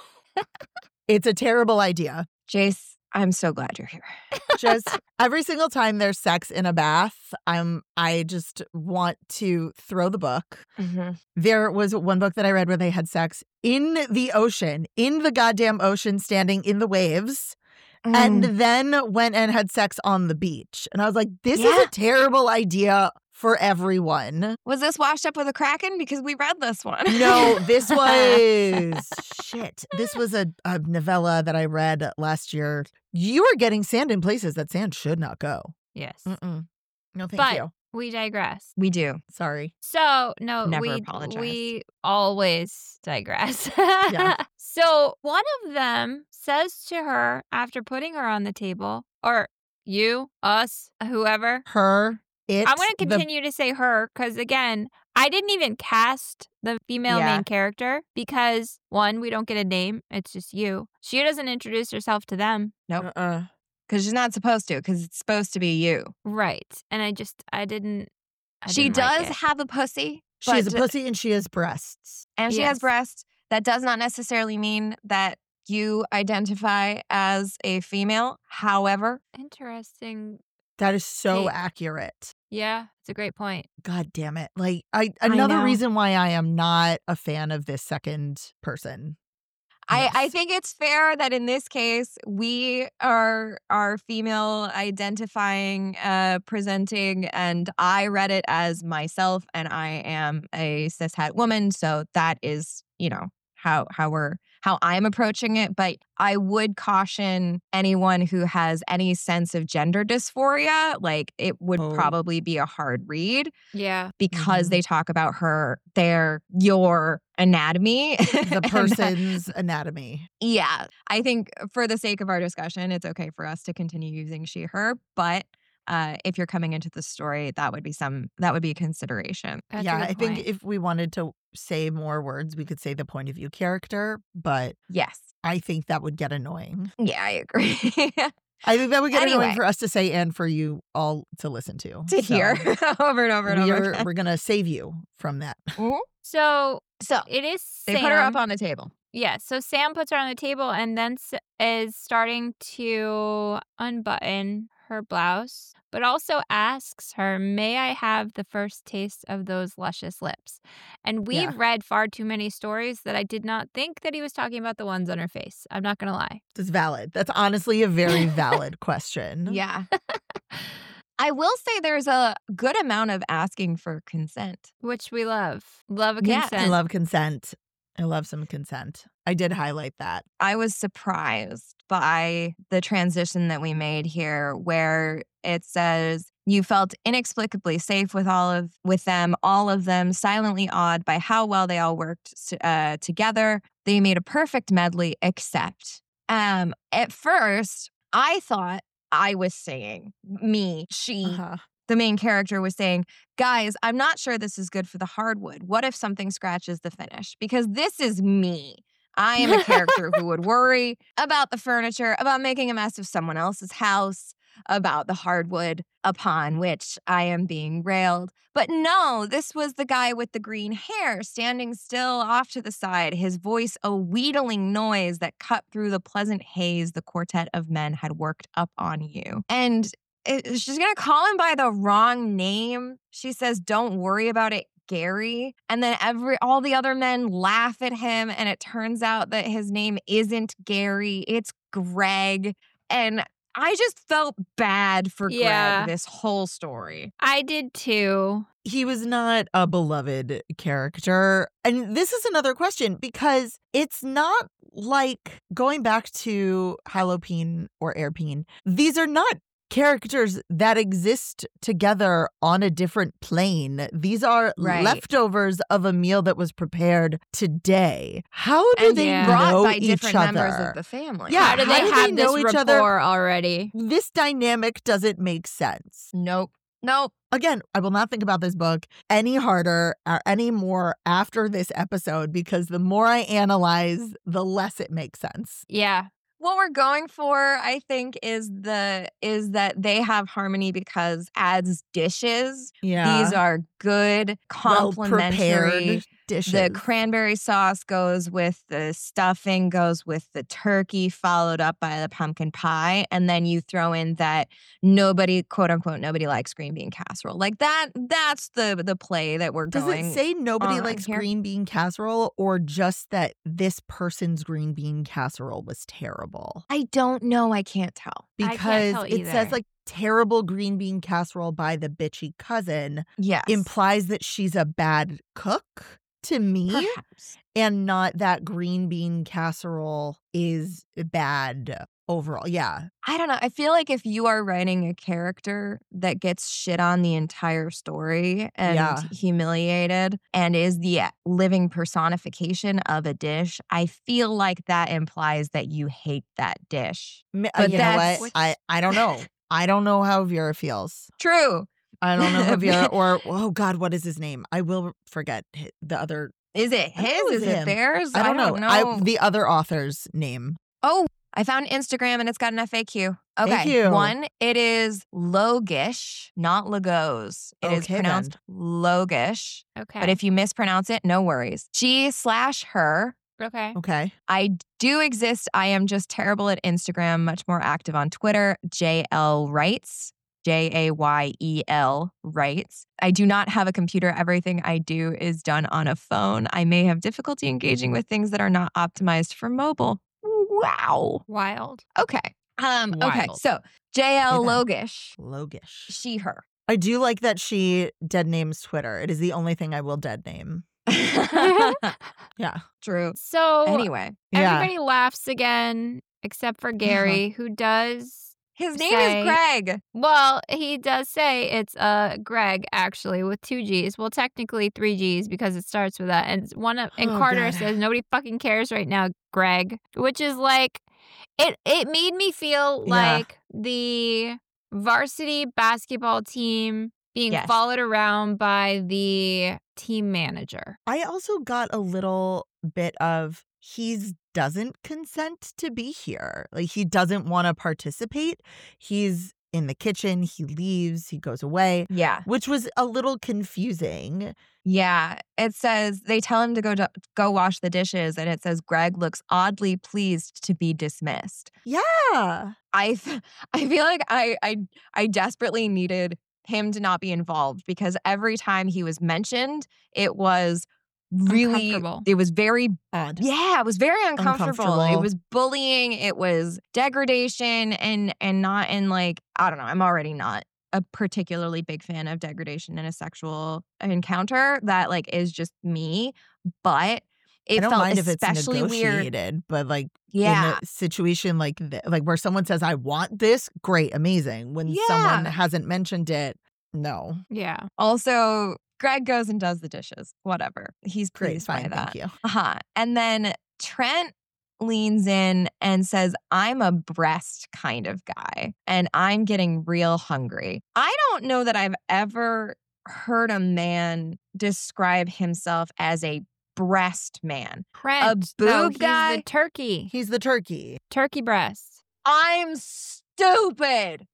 It's a terrible idea. Jace, I'm so glad you're here. Just every single time there's sex in a bath, I'm I just want to throw the book. Mm-hmm. There was one book that I read where they had sex in the ocean, in the goddamn ocean, standing in the waves. Mm. And then went and had sex on the beach. And I was like, this is Yeah. a terrible idea for everyone. Was this washed up with a Kraken? Because we read this one. No, this was shit. This was a, a novella that I read last year. You are getting sand in places that sand should not go. Yes. Mm-mm. No, thank But you. we digress. We do. Sorry. So, no, Never we apologize. we always digress. Yeah. So, one of them says to her after putting her on the table, or you, us, whoever. Her, it. I'm going to the- continue to say her because, again, I didn't even cast the female Yeah. main character because, one, we don't get a name. It's just you. She doesn't introduce herself to them. Nope. Uh-uh. Because she's not supposed to, because it's supposed to be you. Right. And I just, I didn't. I She didn't like does it. have a pussy. She has a but- pussy and she has breasts. And she Yes. has breasts. That does not necessarily mean that you identify as a female. However, Interesting. That is so Take. accurate. Yeah, it's a great point. God damn it. Like, I I another know. reason why I am not a fan of this second person. I, I Yes. think it's fair that in this case we are are female identifying, uh, presenting, and I read it as myself, and I am a cishet woman, so that is, you know, how how we're how I'm approaching it. But I would caution anyone who has any sense of gender dysphoria, like it would Oh. probably be a hard read Yeah. because Mhm. they talk about her, their, your anatomy. The and that- person's anatomy. yeah. I think for the sake of our discussion, it's okay for us to continue using she, her. But uh, if you're coming into the story, that would be some, that would be a consideration. That's a yeah, good I think point. if we wanted to say more words, we could say the point of view character, but Yes. I think that would get annoying. Yeah, I agree. I think that would get Anyway. annoying for us to say and for you all to listen to. to hear So over and over and over we're, again. we're going to save you from that. So So it is they Sam. put her up on the table. Yeah, so Sam puts her on the table and then s- is starting to unbutton her blouse, but also asks her, "May I have the first taste of those luscious lips?" And we've Yeah. read far too many stories that I did not think that he was talking about the ones on her face. I'm not going to lie. It's valid. That's honestly a very valid question. Yeah. I will say there's a good amount of asking for consent. Which we love. Love a Yeah. consent. I love consent. I love some consent. I did highlight that. I was surprised by the transition that we made here, where it says you felt inexplicably safe with all of with them, all of them, silently awed by how well they all worked uh, together. They made a perfect medley, except um, at first I thought I was saying me, she. Uh-huh. The main character was saying, guys, I'm not sure this is good for the hardwood. What if something scratches the finish? Because this is me. I am a character who would worry about the furniture, about making a mess of someone else's house, about the hardwood upon which I am being railed. But no, this was the guy with the green hair standing still off to the side, his voice a wheedling noise that cut through the pleasant haze the quartet of men had worked up on you. And it, she's going to call him by the wrong name. She says, "Don't worry about it, Gary." And then every all the other men laugh at him, and it turns out that his name isn't Gary, it's Greg. And I just felt bad for Yeah. Greg this whole story. I did too. He was not a beloved character. And this is another question because it's not like going back to Halloween or Airpeen. These are not characters that exist together on a different plane. These are Right. leftovers of a meal that was prepared today. How do And they yeah. brought know by each different other? members of the family. Yeah, How do how they do they have know this each other? rapport already? This dynamic doesn't make sense. Nope. Nope. Again, I will not think about this book any harder or any more after this episode because the more I analyze, the less it makes sense. Yeah. What we're going for, I think, is the is that they have harmony because as dishes, Yeah. these are good, well complementary. prepared dishes. The cranberry sauce goes with the stuffing, goes with the turkey, followed up by the pumpkin pie. And then you throw in that nobody, quote unquote, nobody likes green bean casserole. Like that, that's the the play that we're Does going. it say nobody on likes here. green bean casserole or just that this person's green bean casserole was terrible? I don't know. I can't tell. I can't Because tell it says either. like terrible green bean casserole by the bitchy cousin Yes. implies that she's a bad cook to me. Perhaps. And not that green bean casserole is bad overall. Yeah. I don't know. I feel like if you are writing a character that gets shit on the entire story and Yeah. humiliated and is the living personification of a dish, I feel like that implies that you hate that dish. M- uh, But you know that's- what? I, I don't know. I don't know how Vera feels. True. I don't know how Vera or, oh God, what is his name? I will forget hi- the other. Is it I don't his? know Is it's it him. theirs? I don't, know. know. I, the other author's name. Oh, I found Instagram and it's got an F A Q. Okay. Thank you. One, it is Logish, not Lagos. It is Okay, pronounced Logish. Okay. But if you mispronounce it, no worries. She slash her. okay. Okay. I do exist. I am just terrible at Instagram, much more active on Twitter. J L Writes. J A Y E L writes. I do not have a computer. Everything I do is done on a phone. I may have difficulty engaging with things that are not optimized for mobile. Wow. Wild. Okay. Um, okay. Wild. So J L Okay, then. Logish, Logish. she, her. I do like that she dead names Twitter. It is the only thing I will dead name. Yeah. True. So Anyway, Yeah. everybody laughs again except for Gary, who does. his name Say- is Greg. Well, he does say it's uh Greg actually with two G's. Well, technically three G's because it starts with that. And one of and Oh, Carter God. says nobody fucking cares right now, Greg, which is like it. It made me feel Yeah. like the varsity basketball team being Yes. followed around by the team manager. I also got a little bit of he doesn't consent to be here. Like he doesn't want to participate. He's in the kitchen. He leaves. He goes away, Yeah. which was a little confusing. Yeah. It says they tell him to go to, go wash the dishes, and it says Greg looks oddly pleased to be dismissed. Yeah. I th- I feel like I I I desperately needed him to not be involved because every time he was mentioned, it was really Uncomfortable. it was very Odd. yeah, it was very uncomfortable. It Uncomfortable. was bullying, it was degradation and and not in like I don't know, I'm already not a particularly big fan of degradation in a sexual encounter. That like is just me, but it I don't felt mind if it's especially weird. negotiated, but like Yeah. in a situation like th- like where someone says, "I want this," great, amazing. When someone Yeah. hasn't mentioned it, no, Yeah. Also, Greg goes and does the dishes. Whatever. He's great, pleased fine, by that. thank you. Uh-huh. And then Trent leans in and says, I'm a breast kind of guy and I'm getting real hungry. I don't know that I've ever heard a man describe himself as a breast man. Trent. boob no, he's guy? the turkey. He's the turkey. Turkey breast. I'm stupid.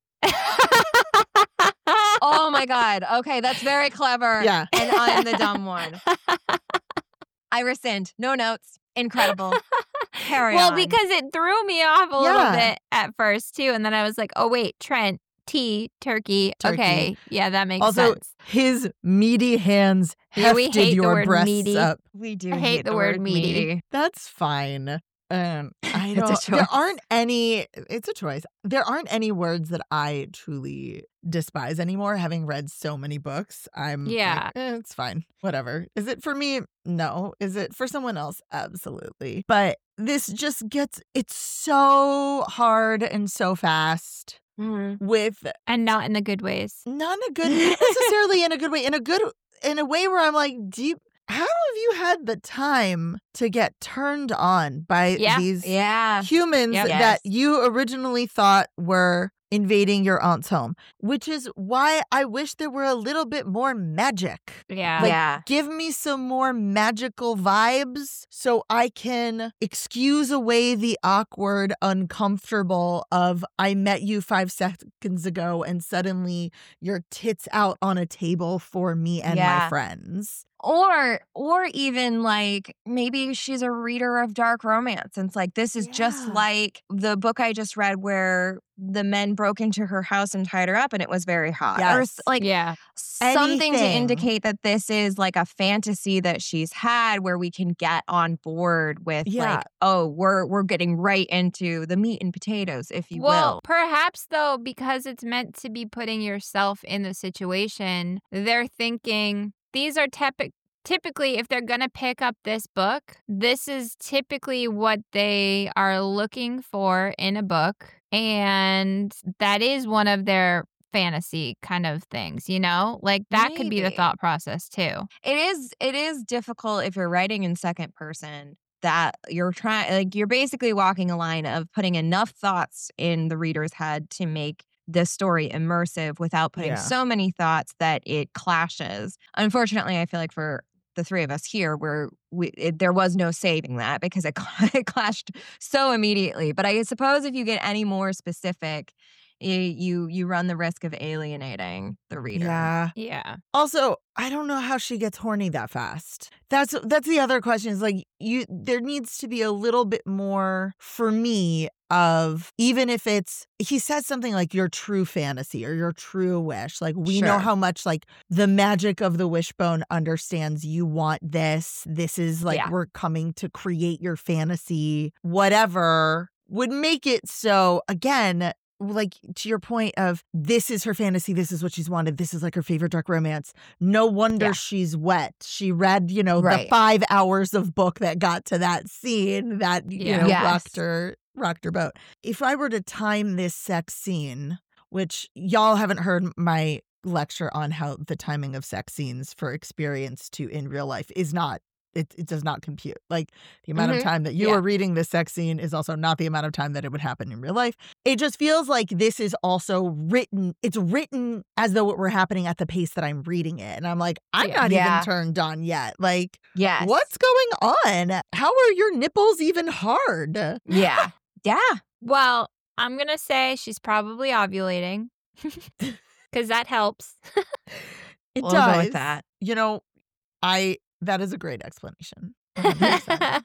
Oh my God. Okay, that's very clever. Yeah. And I'm the dumb one. I rescind. No notes. Incredible. Carry well, on. because it threw me off a little Yeah. bit at first too, and then I was like, "Oh wait, Trent, T, turkey. Turkey. Okay, yeah, that makes Also, sense." his meaty hands Yeah, we hefted hate the your word breasts meaty. up. we do I hate the word meaty. That's fine. Um, I It's a don't. There choice. aren't any. It's a choice. There aren't any words that I truly despise anymore. Having read so many books, I'm like, Yeah. eh, it's fine. Whatever. Is it for me? No. Is it for someone else? Absolutely. But this just gets. It's so hard and so fast. Mm-hmm. with and not in the good ways. not in a good, not necessarily in a good way, in a good, in a way where I'm like, deep. How have you had the time to get turned on by Yeah. these Yeah. humans Yep. that Yes. you originally thought were invading your aunt's home? Which is why I wish there were a little bit more magic. Yeah. Like, Yeah. give me some more magical vibes so I can excuse away the awkward, uncomfortable of I met you five seconds ago and suddenly your tits out on a table for me and my Yeah. friends. Or or even like maybe she's a reader of dark romance. And it's like this is just Yeah. like the book I just read where the men broke into her house and tied her up and it was very hot. Or Yes. s- like yeah. something to Anything. indicate that this is like a fantasy that she's had where we can get on board with Yeah. like, oh, we're we're getting right into the meat and potatoes, if you Well, will. perhaps though, because it's meant to be putting yourself in the situation, they're thinking these are tepi- typically, if they're going to pick up this book, this is typically what they are looking for in a book. And that is one of their fantasy kind of things, you know? Like that could be the Maybe. thought process too. It is it is difficult if you're writing in second person that you're trying like you're basically walking a line of putting enough thoughts in the reader's head to make the story immersive without putting Yeah. so many thoughts that it clashes. Unfortunately, I feel like for the three of us here, where we it, there was no saving that because it, it clashed so immediately. But I suppose if you get any more specific, you you, you run the risk of alienating the reader. Yeah. Yeah. Also, I don't know how she gets horny that fast. That's that's the other question. Is like you there needs to be a little bit more for me of even if it's he says something like your true fantasy or your true wish. Like we know Sure. how much like the magic of the wishbone understands you want this. This is like Yeah. we're coming to create your fantasy, whatever would make it so again. Like to your point of this is her fantasy, this is what she's wanted, this is like her favorite dark romance. No wonder Yeah. she's wet. She read, you know, the Right. five hours of book that got to that scene that, you Yeah. know, Yes. rocked her rocked her boat. If I were to time this sex scene, which y'all haven't heard my lecture on how the timing of sex scenes for experience to in real life is not It, it does not compute. Like the amount Mhm. of time that you Yeah. are reading this sex scene is also not the amount of time that it would happen in real life. It just feels like this is also written. It's written as though it were happening at the pace that I'm reading it. And I'm like, I'm Yeah. not Yeah. even turned on yet. Like, Yes. what's going on? How are your nipples even hard? Yeah. Yeah. Well, I'm going to say she's probably ovulating because that helps. It We'll does. go with that. You know, I, that is a great explanation. one hundred percent.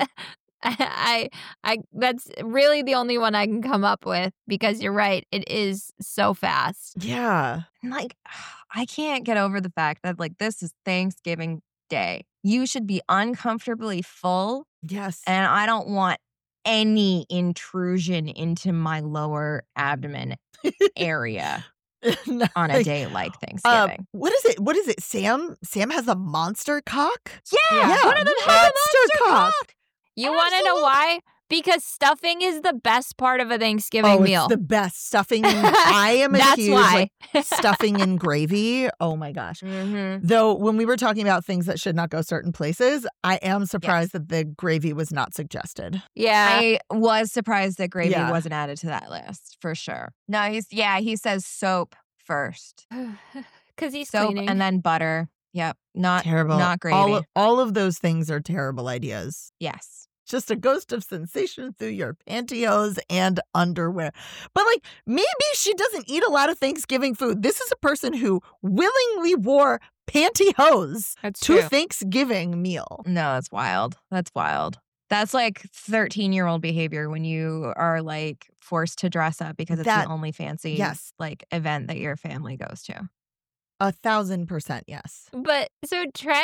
I, I, that's really the only one I can come up with because you're right. It is so fast. Yeah. And like, I can't get over the fact that like this is Thanksgiving Day. You should be uncomfortably full, Yes. and I don't want any intrusion into my lower abdomen area on a Like, day like Uh, Thanksgiving. what is it? What is it? Sam? Sam has a monster cock? yeah, yeah, one of them has a monster monster cock. cock. You want to know why? Because stuffing is the best part of a Thanksgiving Oh, meal. it's the best stuffing. in- I am a That's huge why. like stuffing in gravy. Oh my gosh. Mm-hmm. Though when we were talking about things that should not go certain places, I am surprised that the gravy was not suggested. yeah. I was surprised that gravy Yeah. wasn't added to that list for sure. No, he's yeah, he says soap first. Because he's Soap cleaning. and then butter. Yep. Not Terrible. not gravy. All of, all of those things are terrible ideas. yes. Just a ghost of sensation through your pantyhose and underwear. But like maybe she doesn't eat a lot of Thanksgiving food. This is a person who willingly wore pantyhose That's to true. Thanksgiving meal. No, that's wild. That's wild. That's like thirteen year old behavior when you are like forced to dress up because it's That- the only fancy yes. like event that your family goes to. A thousand percent yes. But so Trent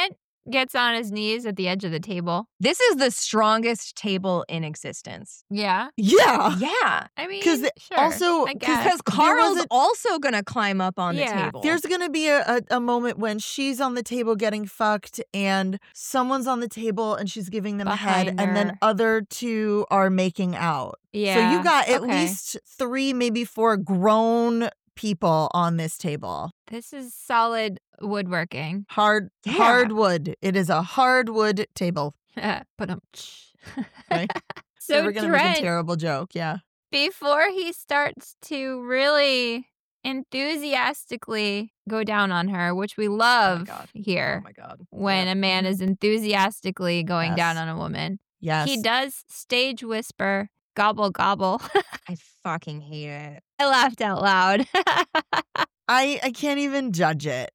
gets on his knees at the edge of the table. This is the strongest table in existence. Yeah. Yeah. Yeah. I mean, 'Cause sure. also- I 'cause- guess. Because There Carl's was a- also going to climb up on Yeah. the table. There's going to be a, a, a moment when she's on the table getting fucked and someone's on the table and she's giving them a head Behind and then her. other two are making out. Yeah. So you got at okay. least three, maybe four grown people on this table. This is solid woodworking. Hard Yeah. hardwood. It is a hardwood table. But um. Right? So we're gonna make a Trent, terrible joke. Yeah. before he starts to really enthusiastically go down on her, which we love God. here Oh my God. when Yeah. a man is enthusiastically going Yes. down on a woman. Yes. He does stage whisper, gobble, gobble. I fucking hate it. I laughed out loud. I I can't even judge it.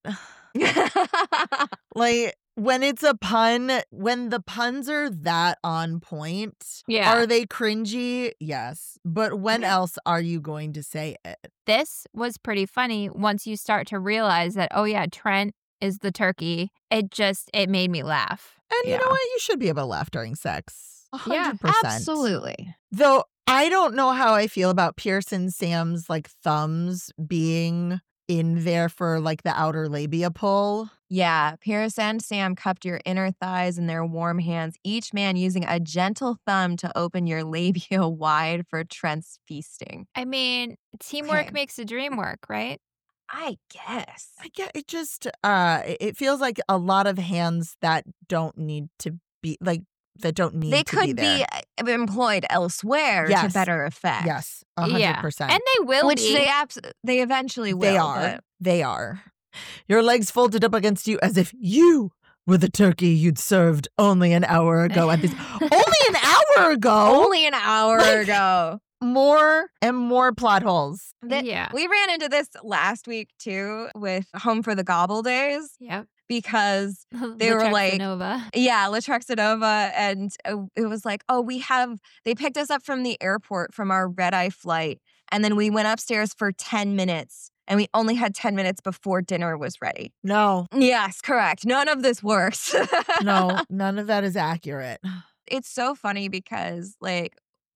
Like when it's a pun, when the puns are that on point, Yeah. are they cringy? Yes. But when Yeah. else are you going to say it? This was pretty funny once you start to realize that, oh yeah, Trent is the turkey. It just, it made me laugh. And you Yeah. know what? You should be able to laugh during sex. A Yeah, hundred percent. Absolutely. Though I don't know how I feel about Pierce and Sam's like thumbs being in there for like the outer labia pull. Yeah, Pierce and Sam cupped your inner thighs in their warm hands, each man using a gentle thumb to open your labia wide for Trent's feasting. I mean, teamwork Okay. makes the dream work, right? I guess. I get it just uh it it feels like a lot of hands that don't need to be like that don't need They to be could there. be uh, employed elsewhere to Yes. better effect. Yes, a hundred Yeah. percent. And they will Which be. they abs- they eventually will. They are. but- They are. Your legs folded up against you as if you were the turkey you'd served only an hour ago at this. Only an hour ago? Only an hour Like- ago. More and more plot holes. That- Yeah. We ran into this last week too with Home for the Gobble Days Yep. because They were like- Nova. Yeah, La Truxinova. And uh, it was like, oh, we have, they picked us up from the airport from our red eye flight. And then we went upstairs for ten minutes and we only had ten minutes before dinner was ready. No, Yes, correct. None of this works. no, none of that is accurate. It's so funny because like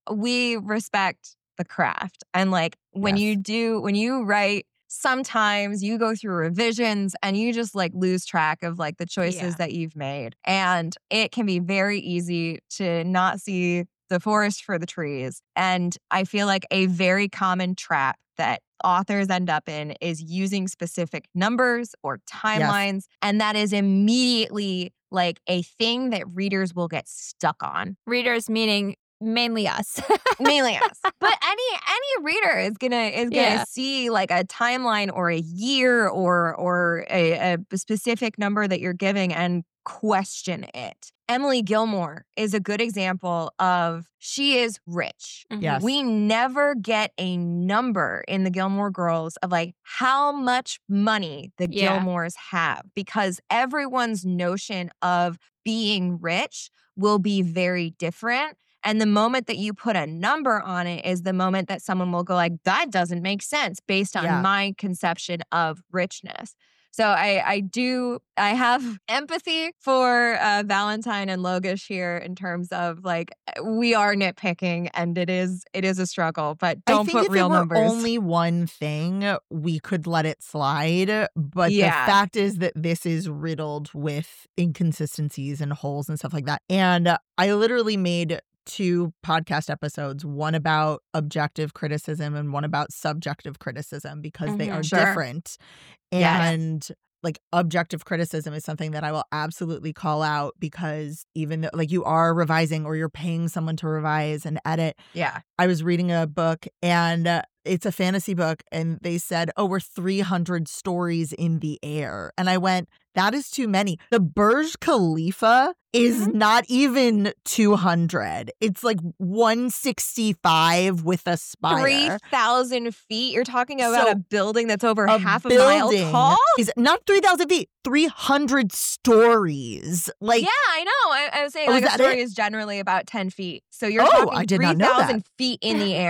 we respect the craft. And like when Yes. you do, when you write, sometimes you go through revisions and you just like lose track of like the choices Yeah. that you've made. And it can be very easy to not see the forest for the trees. And I feel like a very common trap that authors end up in is using specific numbers or timelines. And that is immediately like a thing that readers will get stuck on. Readers meaning mainly us. Mainly us. But any any reader is gonna is gonna Yeah. see like a timeline or a year or or a, a specific number that you're giving and question it. Emily Gilmore is a good example of she is rich. Mhm. Yes. We never get a number in the Gilmore Girls of like how much money the Yeah. Gilmores have because everyone's notion of being rich will be very different. And the moment that you put a number on it is the moment that someone will go like, that doesn't make sense based on Yeah. my conception of richness. So I, I do, I have empathy for uh, Valentine and Logish here in terms of like, we are nitpicking and it is, it is a struggle, but I don't think put if real it were numbers. only one thing, we could let it slide. But Yeah. the fact is that this is riddled with inconsistencies and holes and stuff like that. And uh, I literally made two podcast episodes, one about objective criticism and one about subjective criticism because they Mhm. are Sure. different. Yes. And like objective criticism is something that I will absolutely call out because even though like you are revising or you're paying someone to revise and edit, yeah. I was reading a book and uh, it's a fantasy book and they said, oh, we're three hundred stories in the air. And I went, that is too many. The Burj Khalifa is Mhm. not even two hundred. It's like one sixty-five with a spire. three thousand feet. You're talking about So, a building that's over a half a mile building tall? is not three thousand feet, three hundred stories. Like, yeah, I know. I, I was saying Oh, is like a that story it? is generally about ten feet. So you're Oh, talking I did three not know that. thousand feet in the air.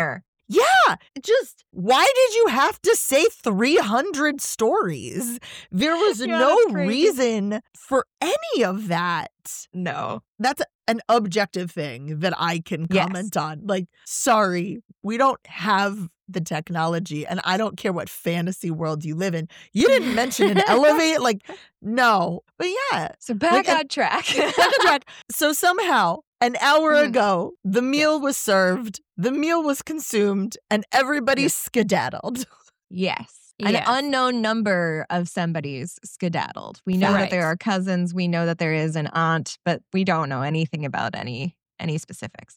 Yeah, just why did you have to say three hundred stories? There was Yeah, no that's crazy. reason for any of that. No. That's an objective thing that I can Yes. comment on. Like, sorry, we don't have the technology, and I don't care what fantasy world you live in. You didn't mention an elevator. Like, no. But yeah, So back Like, and- on track. back on track. So somehow, an hour Mhm. ago, the meal was served, the meal was consumed, and everybody Yes. skedaddled. Yes. An Yes. unknown number of somebody's skedaddled. We know that there Right. are cousins. We know that there is an aunt, but we don't know anything about any any specifics.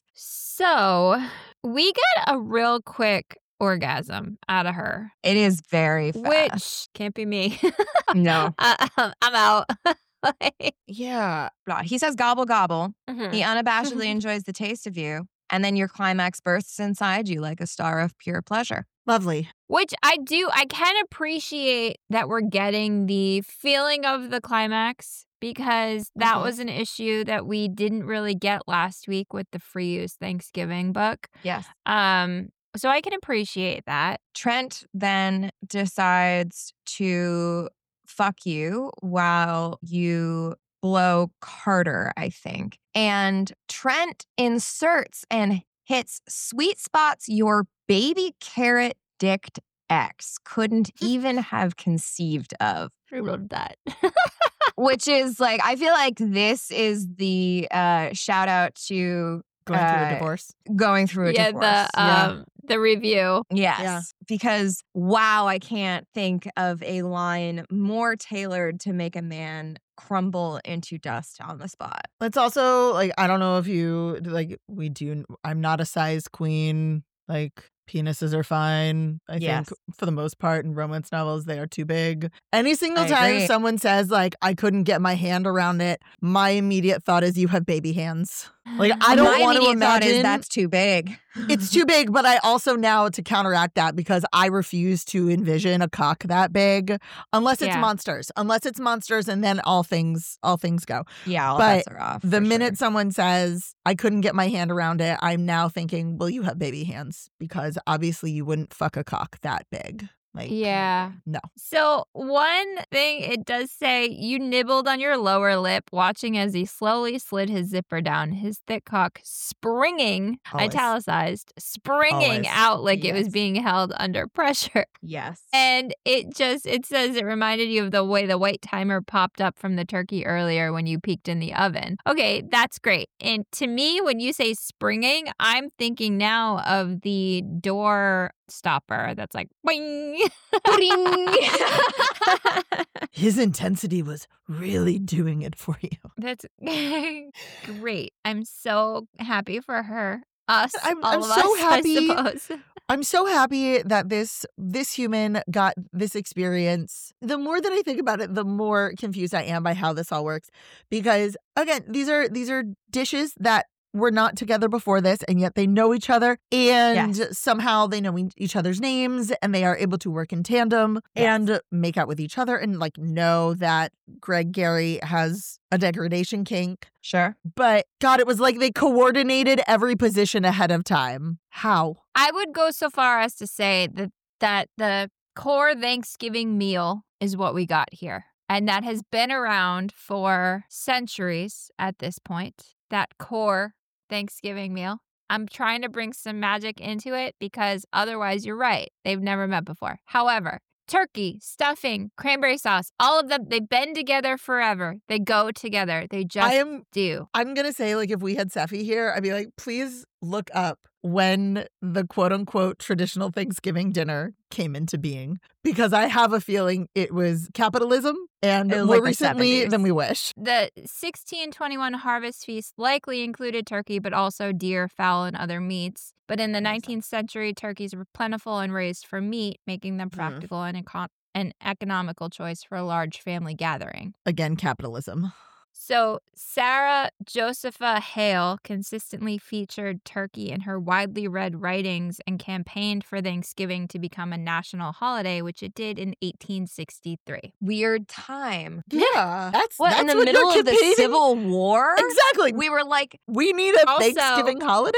So we get a real quick orgasm out of her, It is very fast. which can't be me. No. Uh, I'm out. Like, Yeah. Blah. He says gobble gobble. mhm. He unabashedly enjoys the taste of you. And then your climax bursts inside you like a star of pure pleasure. Lovely. Which I do, I can appreciate that we're getting the feeling of the climax because that Mhm. was an issue that we didn't really get last week with the free use Thanksgiving book. Yes. Um, so I can appreciate that. Trent then decides to fuck you while you blow Carter, I think. And Trent inserts and hits sweet spots your baby carrot dicked ex couldn't even have conceived of. I love that. Which is like, I feel like this is the uh, shout out to Going through Uh, a divorce. going through a yeah, divorce. the Yeah. um the review. Yes. Yeah. Because wow, I can't think of a line more tailored to make a man crumble into dust on the spot. It's also like, I don't know if you like, we do, I'm not a size queen. Like, penises are fine. I Yes. think for the most part in romance novels, they are too big. Any single I time agree. someone says, like, I couldn't get my hand around it, my immediate thought is, you have baby hands. Like, I don't My want to immediate thought is imagine- that's too big. It's too big, but I also now, to counteract that, because I refuse to envision a cock that big unless it's Yeah. monsters. Unless it's monsters, and then all things all things go. Yeah, all But bets are off. The for minute sure. someone says, I couldn't get my hand around it, I'm now thinking, well, you have baby hands, because obviously you wouldn't fuck a cock that big. Like, Yeah. no. So one thing it does say, you nibbled on your lower lip, watching as he slowly slid his zipper down, his thick cock springing, Always. italicized, springing Always. out like it was Yes. being held under pressure. Yes. And it just, it says it reminded you of the way the white timer popped up from the turkey earlier when you peeked in the oven. Okay, that's great. And to me, when you say springing, I'm thinking now of the door stopper that's like, boing. His intensity was really doing it for you. That's great. I'm so happy for her. Us, I'm- all I'm of so us, happy. I suppose. I'm so happy that this this human got this experience. The more that I think about it, the more confused I am by how this all works. Because again, these are these are dishes that were not together before this, and yet they know each other, and Yes. somehow they know e- each other's names, and they are able to work in tandem Yes. and make out with each other, and like know that Greg Gary has a degradation kink. Sure. But God, it was like they coordinated every position ahead of time. How? I would go so far as to say that that the core Thanksgiving meal is what we got here. And that has been around for centuries at this point. That core Thanksgiving meal. I'm trying to bring some magic into it because otherwise you're right. They've never met before. However, turkey, stuffing, cranberry sauce, all of them, they've been together forever. They go together. They just I am do. I'm going to say, like, if we had Seffi here, I'd be like, please look up when the quote unquote traditional Thanksgiving dinner came into being, because I have a feeling it was capitalism and It was more like the recently seventies. than we wish. The sixteen twenty-one harvest feast likely included turkey, but also deer, fowl, and other meats. But in the Makes nineteenth century, turkeys were plentiful and raised for meat, making them Mhm. practical and econ- an economical choice for a large family gathering. Again, capitalism. So, Sarah Josepha Hale consistently featured turkey in her widely read writings and campaigned for Thanksgiving to become a national holiday, which it did in eighteen sixty-three. Weird time. Yeah. That's What, that's in the what middle you're of the campaigning- Civil War? Exactly. We were like, We need a Also- Thanksgiving holiday?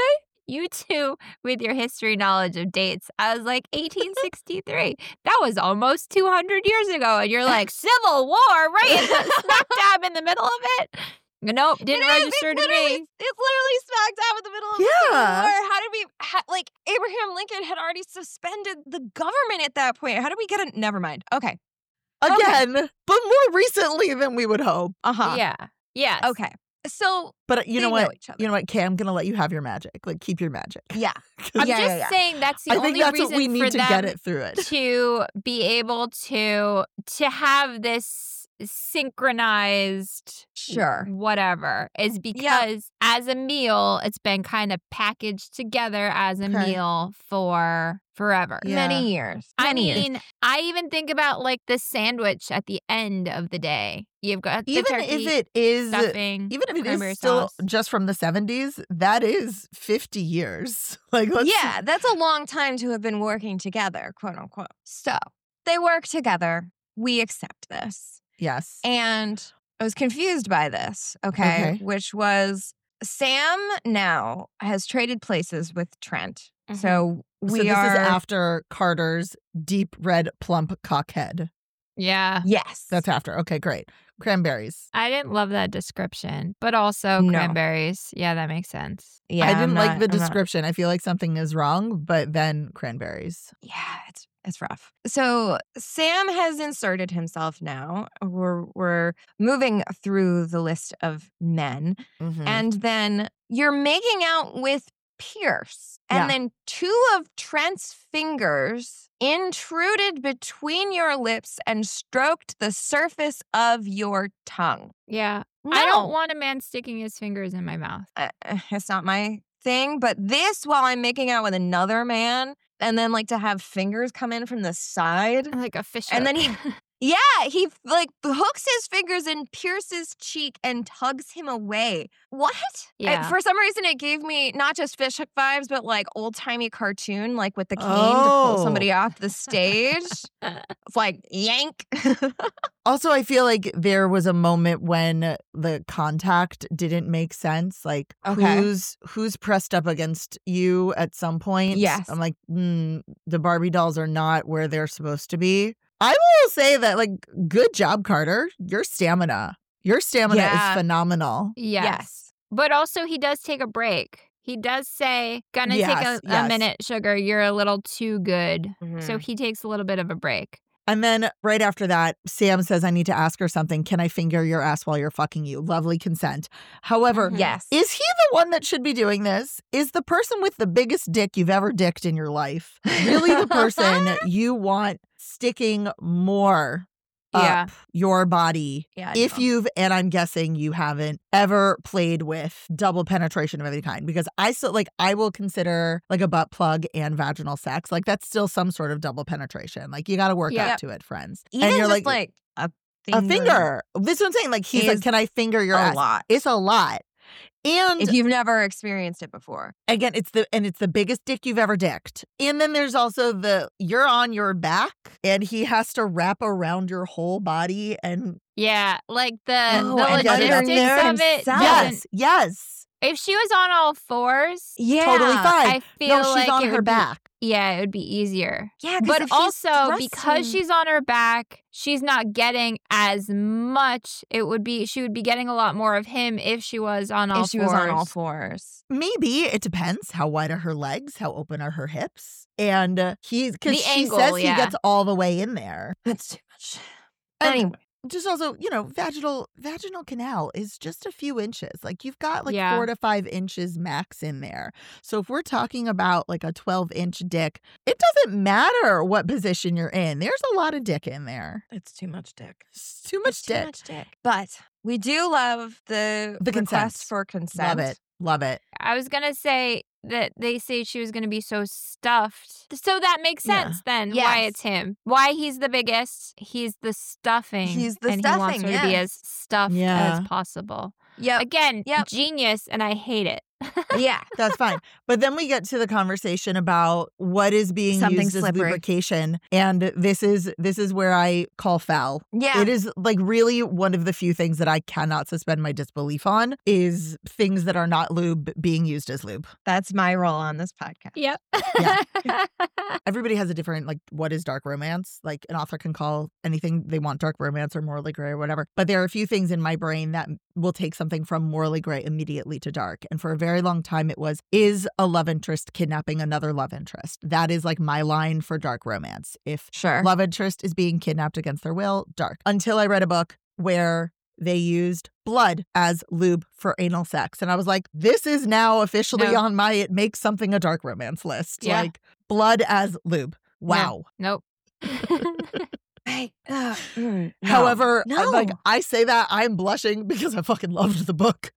You two, with your history knowledge of dates, I was like, eighteen sixty-three. That was almost two hundred years ago. And you're like, Civil War, right in the smack dab in the middle of it? Nope, didn't It is. register It's to literally- me. It's literally smack dab in the middle of Yeah. the Civil War. How did we, ha, like, Abraham Lincoln had already suspended the government at that point. How did we get a, never mind. Okay. Again, but more recently than we would hope. Uh-huh. Yeah. Yes. Okay. So, But you they know what? each other. You know what, Kay? I'm going to let you have your magic. Like, keep your magic. Yeah. 'Cause I'm Yeah, just yeah, yeah. saying that's the I only think that's reason what we for need to them get it through it. to be able to to have this synchronized Sure. whatever is because as a meal it's been kind of packaged together as a Okay. meal for forever. Yeah. Many years. I Many years. mean, I even think about like the sandwich at the end of the day. You've got the Even turkey, if it is, stuffing, even if it cranberry is still sauce. just from the seventies, that is fifty years. Like, let's, Yeah, that's a long time to have been working together, quote unquote. So they work together. We accept this. Yes. And I was confused by this, okay? Okay. Which was Sam now has traded places with Trent. Mhm. So we so this are. is after Carter's deep red plump cockhead. Yeah. Yes. That's after. Okay, great. Cranberries. I didn't love that description, but also No. cranberries. Yeah, that makes sense. yeah, I didn't I'm like not- the I'm not- description. I feel like something is wrong, but then cranberries. Yeah, it's it's rough. So Sam has inserted himself now. We're we're moving through the list of men. Mhm. And then you're making out with Pierce. And Yeah. then two of Trent's fingers intruded between your lips and stroked the surface of your tongue. Yeah. No, I don't want a man sticking his fingers in my mouth. uh, it's not my thing. But this, while I'm making out with another man, and then like to have fingers come in from the side. Like a fish And then hook. he- Yeah, he like hooks his fingers in Pierce's cheek and tugs him away. What? Yeah. And for some reason, it gave me not just fishhook vibes, but like old timey cartoon, like with the cane to pull Oh. somebody off the stage. It's like yank. Also, I feel like there was a moment when the contact didn't make sense. Like, Okay. who's who's pressed up against you at some point? Yes. I'm like, mm, the Barbie dolls are not where they're supposed to be. I will say that, like, good job, Carter. Your stamina, your stamina Yeah. is phenomenal. yes. Yes. But also, he does take a break. He does say, gonna take Yes, a, a yes. minute, sugar. You're a little too good. So Mhm. he takes a little bit of a break. And then right after that, Sam says, I need to ask her something. Can I finger your ass while you're fucking you? Lovely consent. However, Mhm. Yes. is he the one that should be doing this? Is the person with the biggest dick you've ever dicked in your life really the person you want sticking more Yeah. up your body? Yeah. If no. you've, and I'm guessing you haven't ever played with double penetration of any kind, because I still like, I will consider like a butt plug and vaginal sex. Like, that's still some sort of double penetration. Like, you got to work Yeah. up to it, friends. even and you're just like, like, a a finger, finger. This is what I'm saying. Like, he's is like, can I finger your a ass? lot. It's a lot. And If you've never experienced it before. again, it's the and it's the biggest dick you've ever dicked. And then there's also the you're on your back and he has to wrap around your whole body and Yeah. Like the, Oh, the and logistics underneath of it. himself. doesn't- yes, yes. If she was on all fours, Yeah. Totally fine. I feel No, she's like on it her would be- back. yeah, it would be easier. Yeah. 'cause But if she's also because thrusting- she's on her back, she's not getting as much. It would be she would be getting a lot more of him if she was on all if she fours. was on all fours. Maybe it depends. How wide are her legs? How open are her hips? And uh, he because The she angle, says yeah. he gets all the way in there. That's too much. And Anyway. just also, you know, vaginal vaginal canal is just a few inches. Like, you've got like Yeah. four to five inches max in there. So if we're talking about like a twelve inch dick, it doesn't matter what position you're in. There's a lot of dick in there. It's too much dick. It's too much It's too dick. much dick. But we do love the, The request consent. for consent. Love it. Love it. I was gonna say that they say she was gonna be so stuffed. So that makes Yeah. sense then. Why Yes. it's him. Why he's the biggest. He's the stuffing. He's the and he wants stuffing, her to be yeah. as stuffed Yeah. as possible. Yep. Again, Yep. genius, and I hate it. Yeah. That's fine. But then we get to the conversation about what is being Something used as slippery. lubrication. And this is this is where I call foul. Yeah. It is like really one of the few things that I cannot suspend my disbelief on is things that are not lube being used as lube. That's my role on this podcast. Yep. Yeah. Everybody has a different, like, what is dark romance? Like, an author can call anything they want dark romance or morally gray or whatever. But there are a few things in my brain that will take something from morally gray immediately to dark. And for a very long time, it was, is a love interest kidnapping another love interest? That is like my line for dark romance. If Sure. love interest is being kidnapped against their will, dark. Until I read a book where they used blood as lube for anal sex. And I was like, this is now officially No. on my it makes something a dark romance list. Yeah. Like blood as lube. Wow. Nope. I, uh, mm, no. However, I- No. like I say that I'm blushing because I fucking loved the book.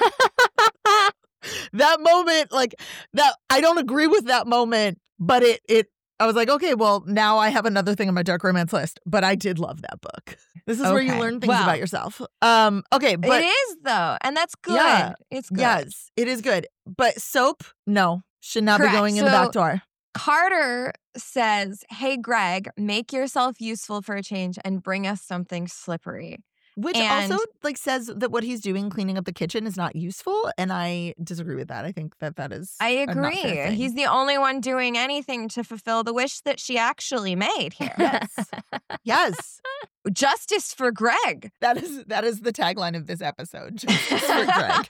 That moment, like that, I don't agree with that moment, but it, it, I was like, okay, well, now I have another thing on my dark romance list, but I did love that book. This is where you Okay. learn things Well, about yourself. Um, okay, but it is, though. And that's good. Yeah. It's good. yes, it is good. But soap, no, should not Correct. be going in the back So- door. Carter says, hey, Greg, make yourself useful for a change and bring us something slippery. Which and- also like says that what he's doing cleaning up the kitchen is not useful, and I disagree with that. I think that that is I a not fair agree. thing. He's the only one doing anything to fulfill the wish that she actually made here. Yes. Yes. Justice for Greg. That is that is the tagline of this episode. Justice for Greg.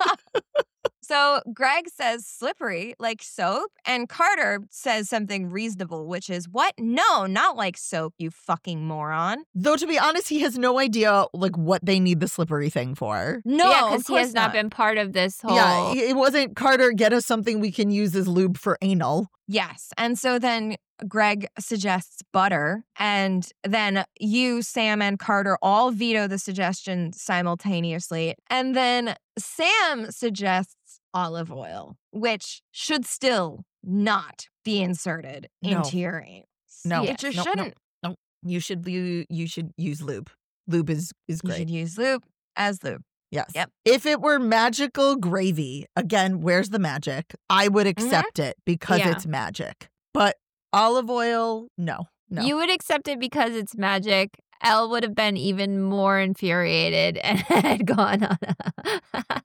So Greg says slippery, like soap, and Carter says something reasonable, which is, what? No, not like soap, you fucking moron. Though to be honest, he has no idea like what they need the slippery thing for. No, yeah, of because he course has not been part of this whole. Yeah, it wasn't Carter, get us something we can use as lube for anal. Yes. And so then Greg suggests butter, and then you, Sam, and Carter all veto the suggestion simultaneously. And then Sam suggests olive oil, which should still not be inserted No. into your anus. No. It just No, no, shouldn't. No, you should you, you should use lube. Lube is is You great. should use lube as lube. Yes. Yep. If it were magical gravy, again, where's the magic? I would accept it because Yeah. it's magic. But olive oil, no. No. You would accept it because it's magic. Elle would have been even more infuriated and had gone on a.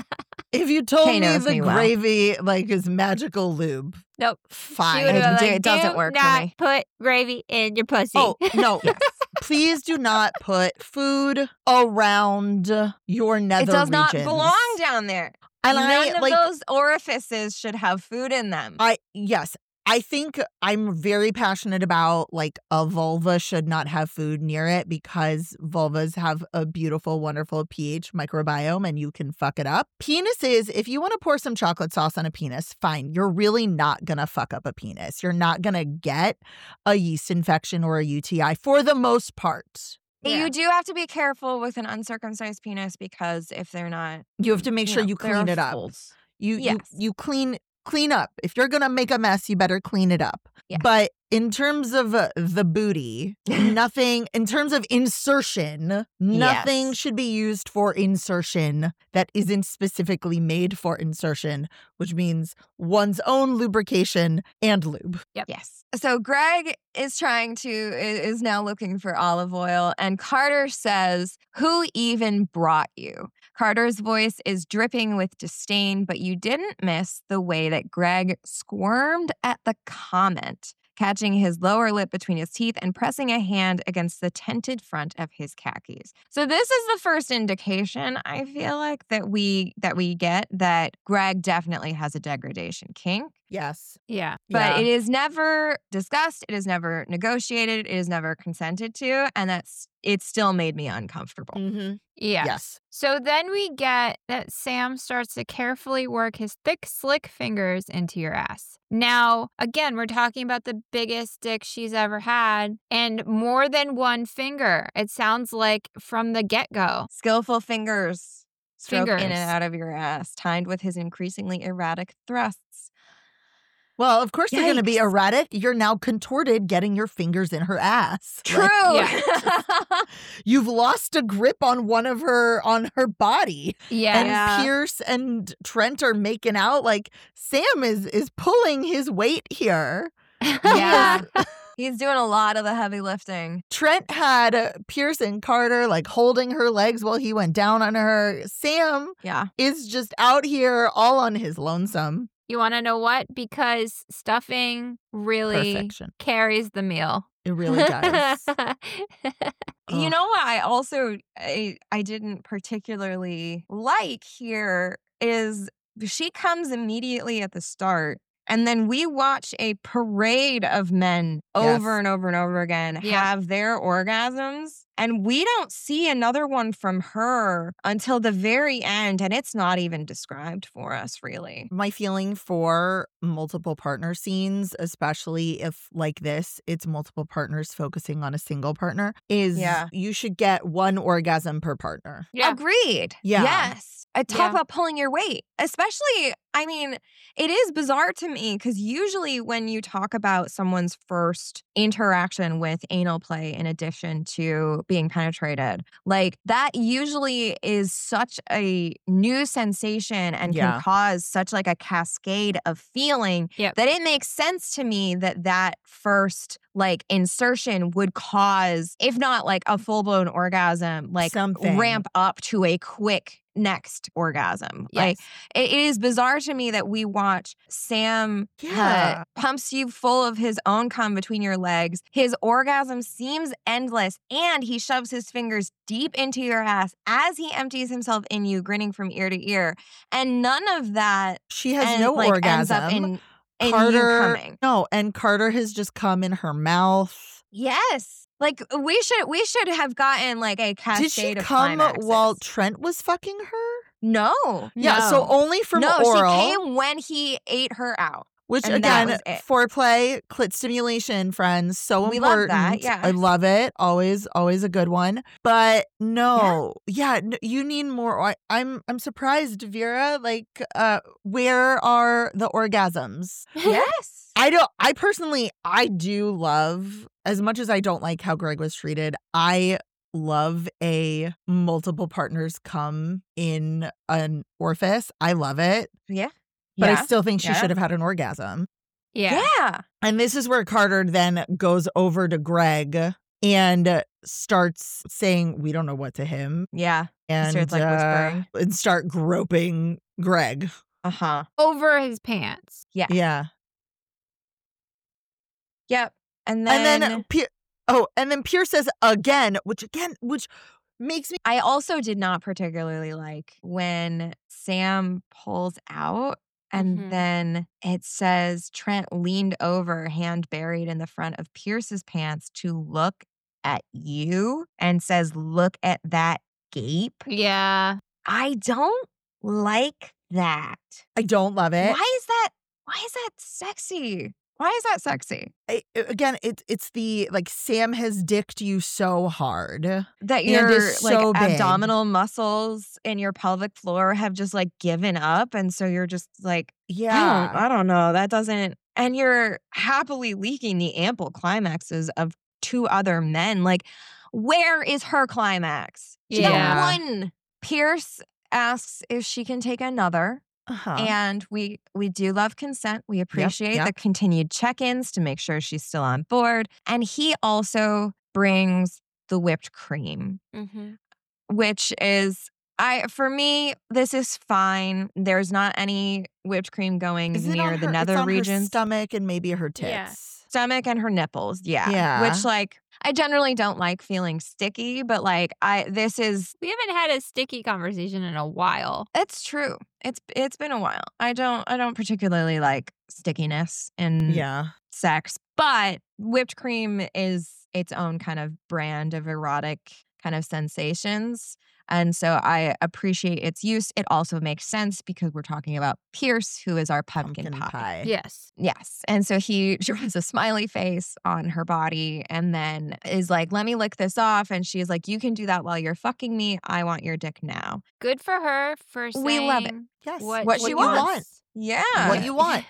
if you told Kay me knows the me well. gravy like is magical lube, Nope. She fine. would have been It- like, it doesn't "Do work for not me." put gravy in your pussy. Oh, no. Please do not put food around your nether It does not regions. belong down there. And None I, of like, those orifices should have food in them. I yes, I think I'm very passionate about like a vulva should not have food near it because vulvas have a beautiful, wonderful pH microbiome and you can fuck it up. Penises, if you want to pour some chocolate sauce on a penis, fine. You're really not gonna fuck up a penis. You're not gonna get a yeast infection or a U T I for the most part. Yeah. You do have to be careful with an uncircumcised penis because if they're not, You have to make sure know, you there clean are it up. folds. You, Yes. you you clean clean up. If you're gonna make a mess, you better clean it up. Yes. But in terms of uh, the booty, nothing. In terms of insertion, nothing Yes. should be used for insertion that isn't specifically made for insertion, which means one's own lubrication and lube. Yes. So Greg is trying to, i- is now looking for olive oil, and Carter says, who even brought you? Carter's voice is dripping with disdain, but you didn't miss the way that Greg squirmed at the comment, catching his lower lip between his teeth and pressing a hand against the tented front of his khakis. So this is the first indication, I feel like, that we that we get that Greg definitely has a degradation kink. Yes, Yeah. But yeah. it is never discussed, it is never negotiated, it is never consented to, and that's it still made me uncomfortable. Mhm. Yeah. Yes. So then we get that Sam starts to carefully work his thick, slick fingers into your ass. Now, again, we're talking about the biggest dick she's ever had and more than one finger. It sounds like from the get go. Skillful fingers stroke in Fingers. and out of your ass, timed with his increasingly erratic thrusts. Well, of course they're going to be Yikes. erratic. You're now contorted getting your fingers in her ass. True. Like, you've lost a grip on one of her, on her body. Yeah. And Yeah. Pierce and Trent are making out. Like, Sam is is pulling his weight here. Yeah. He's doing a lot of the heavy lifting. Trent had uh, Pierce and Carter like holding her legs while he went down on her. Sam Yeah. is just out here all on his lonesome. You want to know what? Because stuffing really Perfection. carries the meal. It really does. You Ugh. know what I also I, I didn't particularly like here is she comes immediately at the start. And then we watch a parade of men over Yes. and over and over again Yeah. have their orgasms. And we don't see another one from her until the very end. And it's not even described for us, really. My feeling for multiple partner scenes, especially if like this, it's multiple partners focusing on a single partner, is Yeah. you should get one orgasm per partner. Yeah. Agreed. Yeah. Yes. I talk Yeah. about pulling your weight, especially, I mean, it is bizarre to me because usually when you talk about someone's first interaction with anal play in addition to being penetrated, like that usually is such a new sensation and Yeah. can cause such like a cascade of feeling Yep. that it makes sense to me that that first like insertion would cause, if not like a full blown orgasm, like Something. ramp up to a quick next orgasm. Like Yes. it, it is bizarre to me that we watch Sam Yeah. uh, pumps you full of his own cum between your legs. His orgasm seems endless, and he shoves his fingers deep into your ass as he empties himself in you, grinning from ear to ear. And none of that She has and, no like, orgasm. ends up in, in you Carter, coming. no, and Carter has just come in her mouth. Yes. Like we should we should have gotten like a cascade Did she of come climaxes. while Trent was fucking her? No. Yeah, so No. only from no, oral. she came when he ate her out. Which and that again, was it. foreplay, clit stimulation, friends, so We love important. that, yes. I love it. Always, always a good one. But no, yeah, n you need more. I, I'm, I'm surprised, Vera. Like, uh, where are the orgasms? Yes. I don't. I personally, I do love as much as I don't like how Greg was treated. I love a multiple partners come in an orifice. I love it, Yeah. but yeah. I still think she Yeah. should have had an orgasm. Yeah. yeah. And this is where Carter then goes over to Greg and starts saying, we don't know what to him. Yeah. And, starts, like, uh, whispering. and start groping Greg. Uh-huh. Over his pants. Yeah. Yeah. Yep. And then, And then, Pier- oh, and then Pierce says again, which again, which makes me. I also did not particularly like when Sam pulls out and Mhm. then it says Trent leaned over, hand buried in the front of Pierce's pants to look at you and says, look at that gape. Yeah. I don't like that. I don't love it. Why is that? Why is that sexy? Why is that sexy? I, again, it's it's the like Sam has dicked you so hard. That And your is like so big. abdominal muscles in your pelvic floor have just like given up, and so you're just like, I Yeah. don't, I don't know. That doesn't, and you're happily leaking the ample climaxes of two other men. Like, where is her climax? She Yeah. got one. Pierce asks if she can take another. Uh-huh. And we we do love consent. We appreciate yep. the continued check-ins to make sure she's still on board. And he also brings the whipped cream, Mm-hmm. which is I for me, this is fine. There's not any whipped cream going Is it near on the her, nether it's on her regions. stomach and maybe her tits. Yeah. Stomach and her nipples. Yeah. Yeah. Which like I generally don't like feeling sticky, but like I this is We haven't had a sticky conversation in a while. it's true. It's it's been a while. I don't I don't particularly like stickiness in Yeah. sex, but whipped cream is its own kind of brand of erotic kind of sensations. And so I appreciate its use. It also makes sense because we're talking about Pierce, who is our pumpkin, Pumpkin pie. pie. Yes. Yes. And so he draws a smiley face on her body and then is like, let me lick this off. And she's like, you can do that while you're fucking me. I want your dick now. Good for her for saying We love it. Yes. what, What she you wants. want. Yeah. What you want.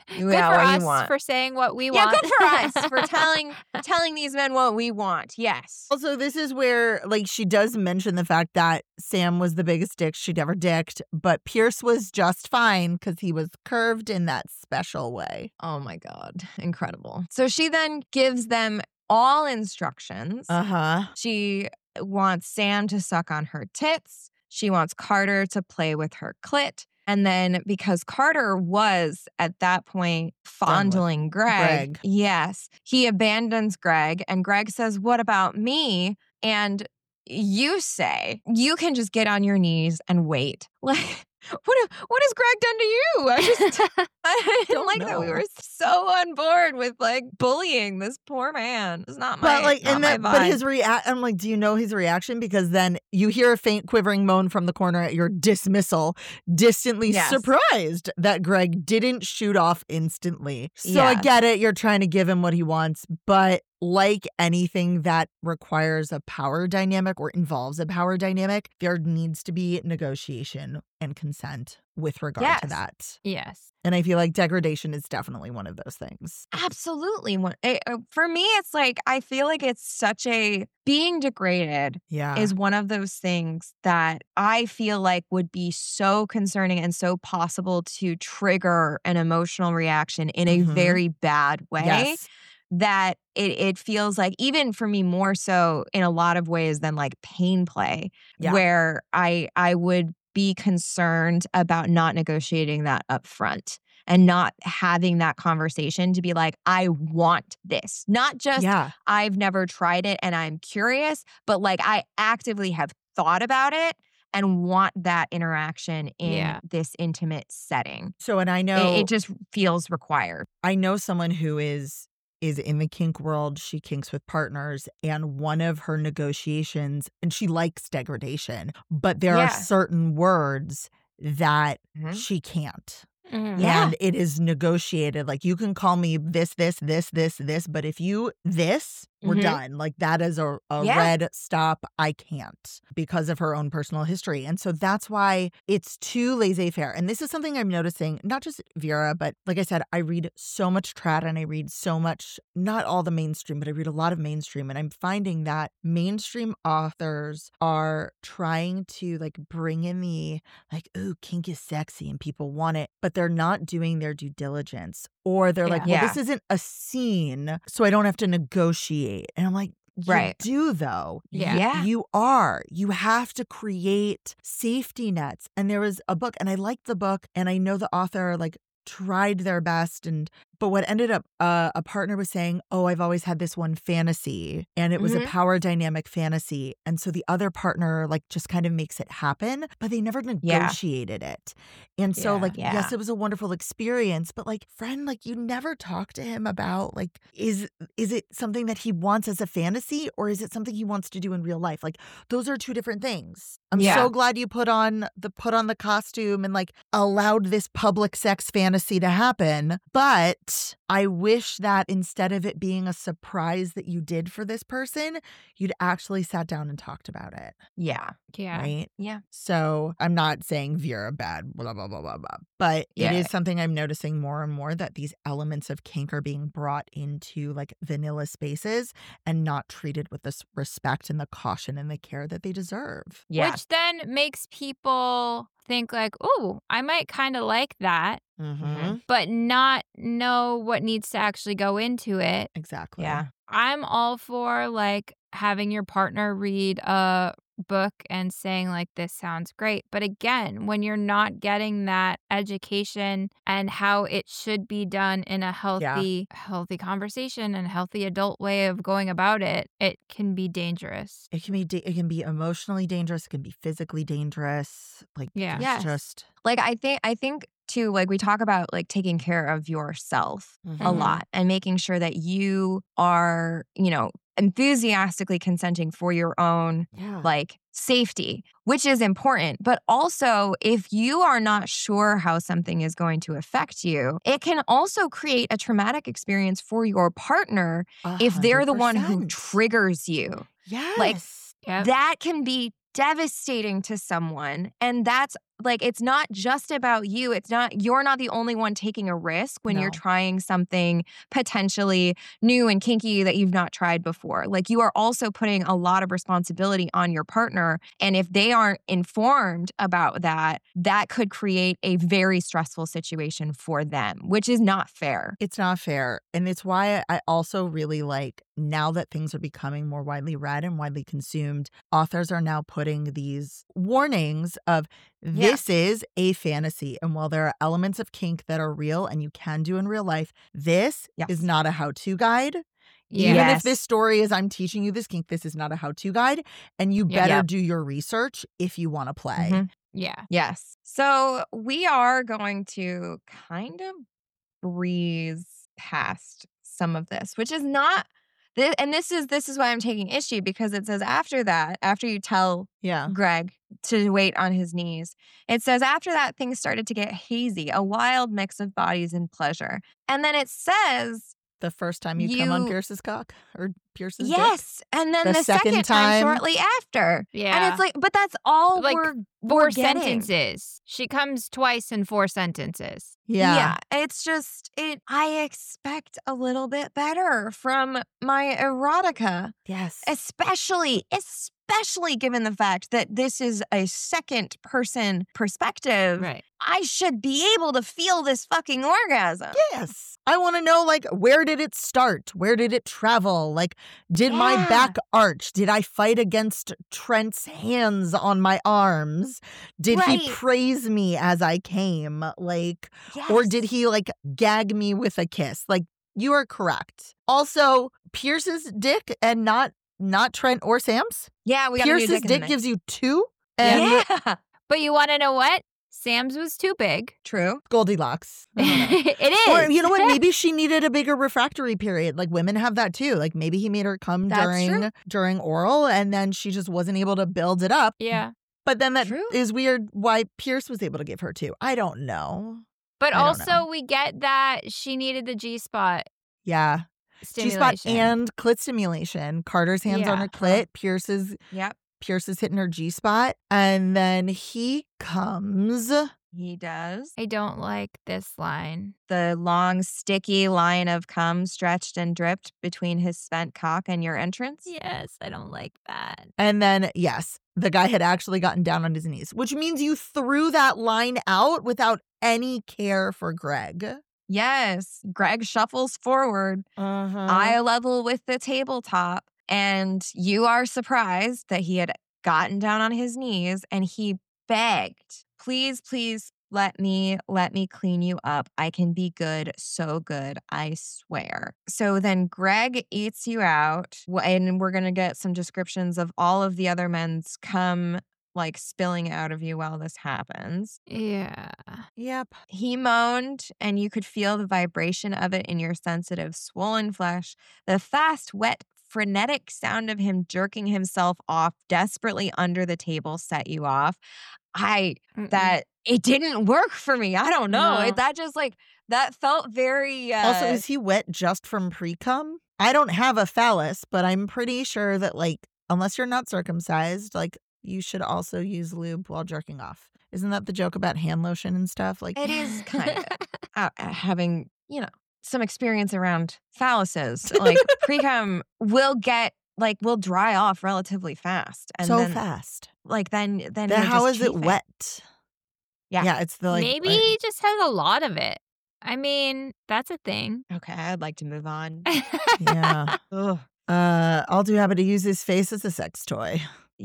Good Yeah, for what you us want. for saying what we Yeah, want. good for us for telling telling these men what we want. Yes. Also, this is where, like, she does mention the fact that Sam was the biggest dick she'd ever dicked, but Pierce was just fine because he was curved in that special way. Oh my God. Incredible. So she then gives them all instructions. Uh-huh. She wants Sam to suck on her tits. She wants Carter to play with her clit. And then because Carter was at that point fondling Greg, Greg. yes, he abandons Greg. And Greg says, "What about me?" And you say, "You can just get on your knees and wait." Like, what, what has Greg done to you? I just, I didn't Don't like that we know. were so on board with like bullying this poor man. It's not my, But like, not and my then, vibe. but his react, I'm like, do you know his reaction? Because then you hear a faint quivering moan from the corner at your dismissal, distantly Yes. surprised that Greg didn't shoot off instantly. So I Yes. get it. You're trying to give him what he wants, but like anything that requires a power dynamic or involves a power dynamic, there needs to be negotiation and consent with regard to Yes. that. Yes. And I feel like degradation is definitely one of those things. Absolutely. One- it- uh, For me, it's like, I feel like it's such a, being degraded Yeah. is one of those things that I feel like would be so concerning and so possible to trigger an emotional reaction in a Mhm. very bad way. Yes. That it, it feels like, even for me more so in a lot of ways than like pain play, Yeah. where I I would be concerned about not negotiating that up front and not having that conversation to be like, I want this. Not just Yeah. I've never tried it and I'm curious, but like I actively have thought about it and want that interaction in Yeah. this intimate setting. So, and I It, know, it just feels required. I know someone who is is in the kink world. She kinks with partners, and one of her negotiations, and she likes degradation, but there Yeah. are certain words that Mhm. she can't. Mhm. Yeah. And it is negotiated. Like, you can call me this, this, this, this, this, but if you this, we're Mhm. done. Like, that is a, a Yeah. red stop. I can't, because of her own personal history. And so that's why it's too laissez-faire. And this is something I'm noticing, not just Vera, but like I said, I read so much trad and I read so much, not all the mainstream, but I read a lot of mainstream. And I'm finding that mainstream authors are trying to like bring in the like, ooh, kink is sexy and people want it, but they're not doing their due diligence. Or they're like, well, Yeah. this isn't a scene, so I don't have to negotiate. And I'm like, you Right. do though. Yeah. You- Yeah. You are. You have to create safety nets. And there was a book, and I liked the book, and I know the author like tried their best, and but what ended up uh, a partner was saying, oh, I've always had this one fantasy, and it was Mhm. a power dynamic fantasy, and so the other partner like just kind of makes it happen, but they never Yeah. negotiated it. And so Yeah. like, Yeah. yes, it was a wonderful experience, but like, friend, like you never talk to him about like, is is it something that he wants as a fantasy, or is it something he wants to do in real life? Like, those are two different things. I'm Yeah. so glad you put on the put on the costume and like allowed this public sex fantasy to happen. But I wish that instead of it being a surprise that you did for this person, you'd actually sat down and talked about it. Yeah. Yeah. Right. Yeah. So I'm not saying Vera bad, blah, blah, blah, blah, blah. But Yeah. it is something I'm noticing more and more, that these elements of kink are being brought into like vanilla spaces and not treated with this respect and the caution and the care that they deserve. Yeah. Which then makes people think like, oh, I might kind of like that, Mm-hmm. but not know what needs to actually go into it. Exactly. Yeah. I'm all for like having your partner read a book and saying like, this sounds great. But again, when you're not getting that education and how it should be done in a healthy, healthy conversation and healthy adult way of going about it, it can be dangerous. It can be da- it can be emotionally dangerous. It can be physically dangerous. Like, Yeah. it's Yes. just Like I think I think too, like we talk about like taking care of yourself a Mhm. lot and making sure that you are, you know, enthusiastically consenting for your own yeah. like safety, which is important. But also, if you are not sure how something is going to affect you, it can also create a traumatic experience for your partner A if they're the one who hundred percent. triggers you. Yes. like, Yep. That can be devastating to someone. And that's like, it's not just about you. It's not, you're not the only one taking a risk when No. you're trying something potentially new and kinky that you've not tried before. Like, you are also putting a lot of responsibility on your partner. And if they aren't informed about that, that could create a very stressful situation for them, which is not fair. It's not fair. And it's why I also really like, now that things are becoming more widely read and widely consumed, authors are now putting these warnings of this is a fantasy. And while there are elements of kink that are real and you can do in real life, this Yes. is not a how-to guide. Yeah. Even Yes. if this story is I'm teaching you this kink, this is not a how-to guide. And you Yeah. better Yep. do your research if you want to play. Mhm. Yeah. Yes. So we are going to kind of breeze past some of this, which is not this, and this is this is why I'm taking issue, because it says after that, after you tell Yeah. Greg to wait on his knees, it says after that things started to get hazy, a wild mix of bodies and pleasure. And then it says The first time you, come on You- Pierce's cock or Pierce's dick. yes, and then The the, second second, time, time- shortly after. Yeah. And it's like, but that's all Like, we're four we're getting. sentences. She comes twice in four sentences. Yeah. It's just it I expect a little bit better from my erotica, Yes. especially especially given the fact that this is a second person perspective. Right. I should be able to feel this fucking orgasm. Yes. I want to know, like, where did it start? Where did it travel? Like, did my Yeah. back arch? Did I fight against Trent's hands on my arms? Did Right. he praise me as I came? Like, or did Yes. he, like, gag me with a kiss? Like, you are correct. Also, Pierce's dick and not not Trent or Sam's. Yeah, we got Pierce's a new dick, dick in gives you two. And Yeah. But you want to know what? Sam's was too big. True. Goldilocks. I don't know. It is. Or you know what? Maybe she needed a bigger refractory period. Like women have that too. Like maybe he made her come That's during true. during oral, and then she just wasn't able to build it up. Yeah. But then that is True. weird. Why Pierce was able to give her two? I don't know. But I don't also, know. we get that she needed the G spot Yeah, G stimulation. spot and clit stimulation. Carter's hands on Yeah. her clit. Pierce's Yep. Pierce is hitting her G spot, and then he comes. He does. I don't like this line. The long, sticky line of cum stretched and dripped between his spent cock and your entrance. Yes, I don't like that. And then, yes, the guy had actually gotten down on his knees, which means you threw that line out without any care for Greg. Yes. Greg shuffles forward, Uh-huh. eye level with the tabletop, and you are surprised that he had gotten down on his knees and he begged, please, please let me, let me clean you up. I can be good, so good, I swear. So then Greg eats you out, w- and we're going to get some descriptions of all of the other men's cum like spilling out of you while this happens. Yeah. Yep. He moaned, and you could feel the vibration of it in your sensitive, swollen flesh. The fast, wet, frenetic sound of him jerking himself off desperately under the table set you off. I, Mm-mm. that, it didn't work for me. I don't know. No. It, that just like, that felt very. Uh, Also, is he wet just from pre-cum? I don't have a phallus, but I'm pretty sure that, like, unless you're not circumcised, like, you should also use lube while jerking off. Isn't that the joke about hand lotion and stuff? Like, it is kind of uh, uh, having, you know, some experience around phalluses. Like, pre-cum will get, like, will dry off relatively fast. And so then, fast. Like, then, then, Then you're how just is it chafing. wet? Yeah. Yeah, it's the like. Maybe like- he just has a lot of it. I mean, that's a thing. Okay, I'd like to move on. yeah. Ugh. Uh, all too happy to use his face as a sex toy.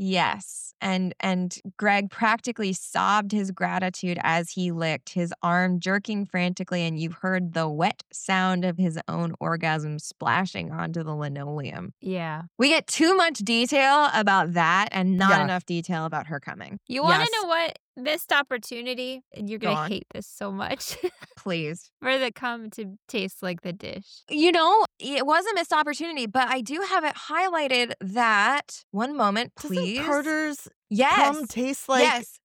Yes. And and Greg practically sobbed his gratitude as he licked, his arm jerking frantically, and you heard the wet sound of his own orgasm splashing onto the linoleum. Yeah. We get too much detail about that and not Yeah. enough detail about her coming. You want to Yes. know what? Missed opportunity, and you're Go going to on. hate this so much, Please. for the cum to taste like the dish. You know, it was a missed opportunity, but I do have it highlighted that one moment, please. Doesn't Carter's yes. cum taste like yes.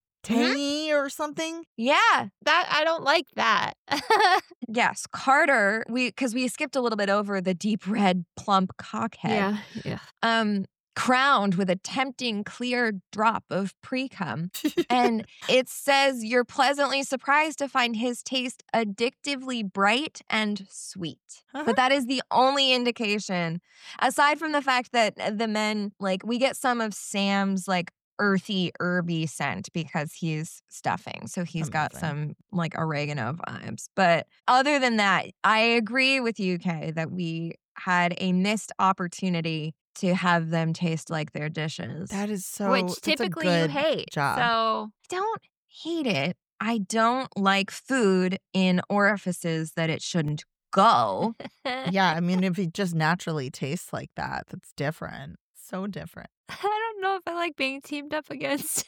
tangy or something? Yeah. That I don't like that. Yes. Carter, we because we skipped a little bit over the deep red plump cockhead. Yeah. Um, crowned with a tempting clear drop of pre-cum. And it says you're pleasantly surprised to find his taste addictively bright and sweet. Uh-huh. But that is the only indication, aside from the fact that the men, like, we get some of Sam's, like, earthy, herby scent because he's stuffing. So he's got Amazing. some, like, oregano vibes. But other than that, I agree with you, Kay, that we had a missed opportunity to have them taste like their dishes. That is so. Which that's a typically you good hate. job. So I don't hate it. I don't like food in orifices that it shouldn't go. Yeah, I mean, if it just naturally tastes like that, that's different. So different. I don't know if I like being teamed up against.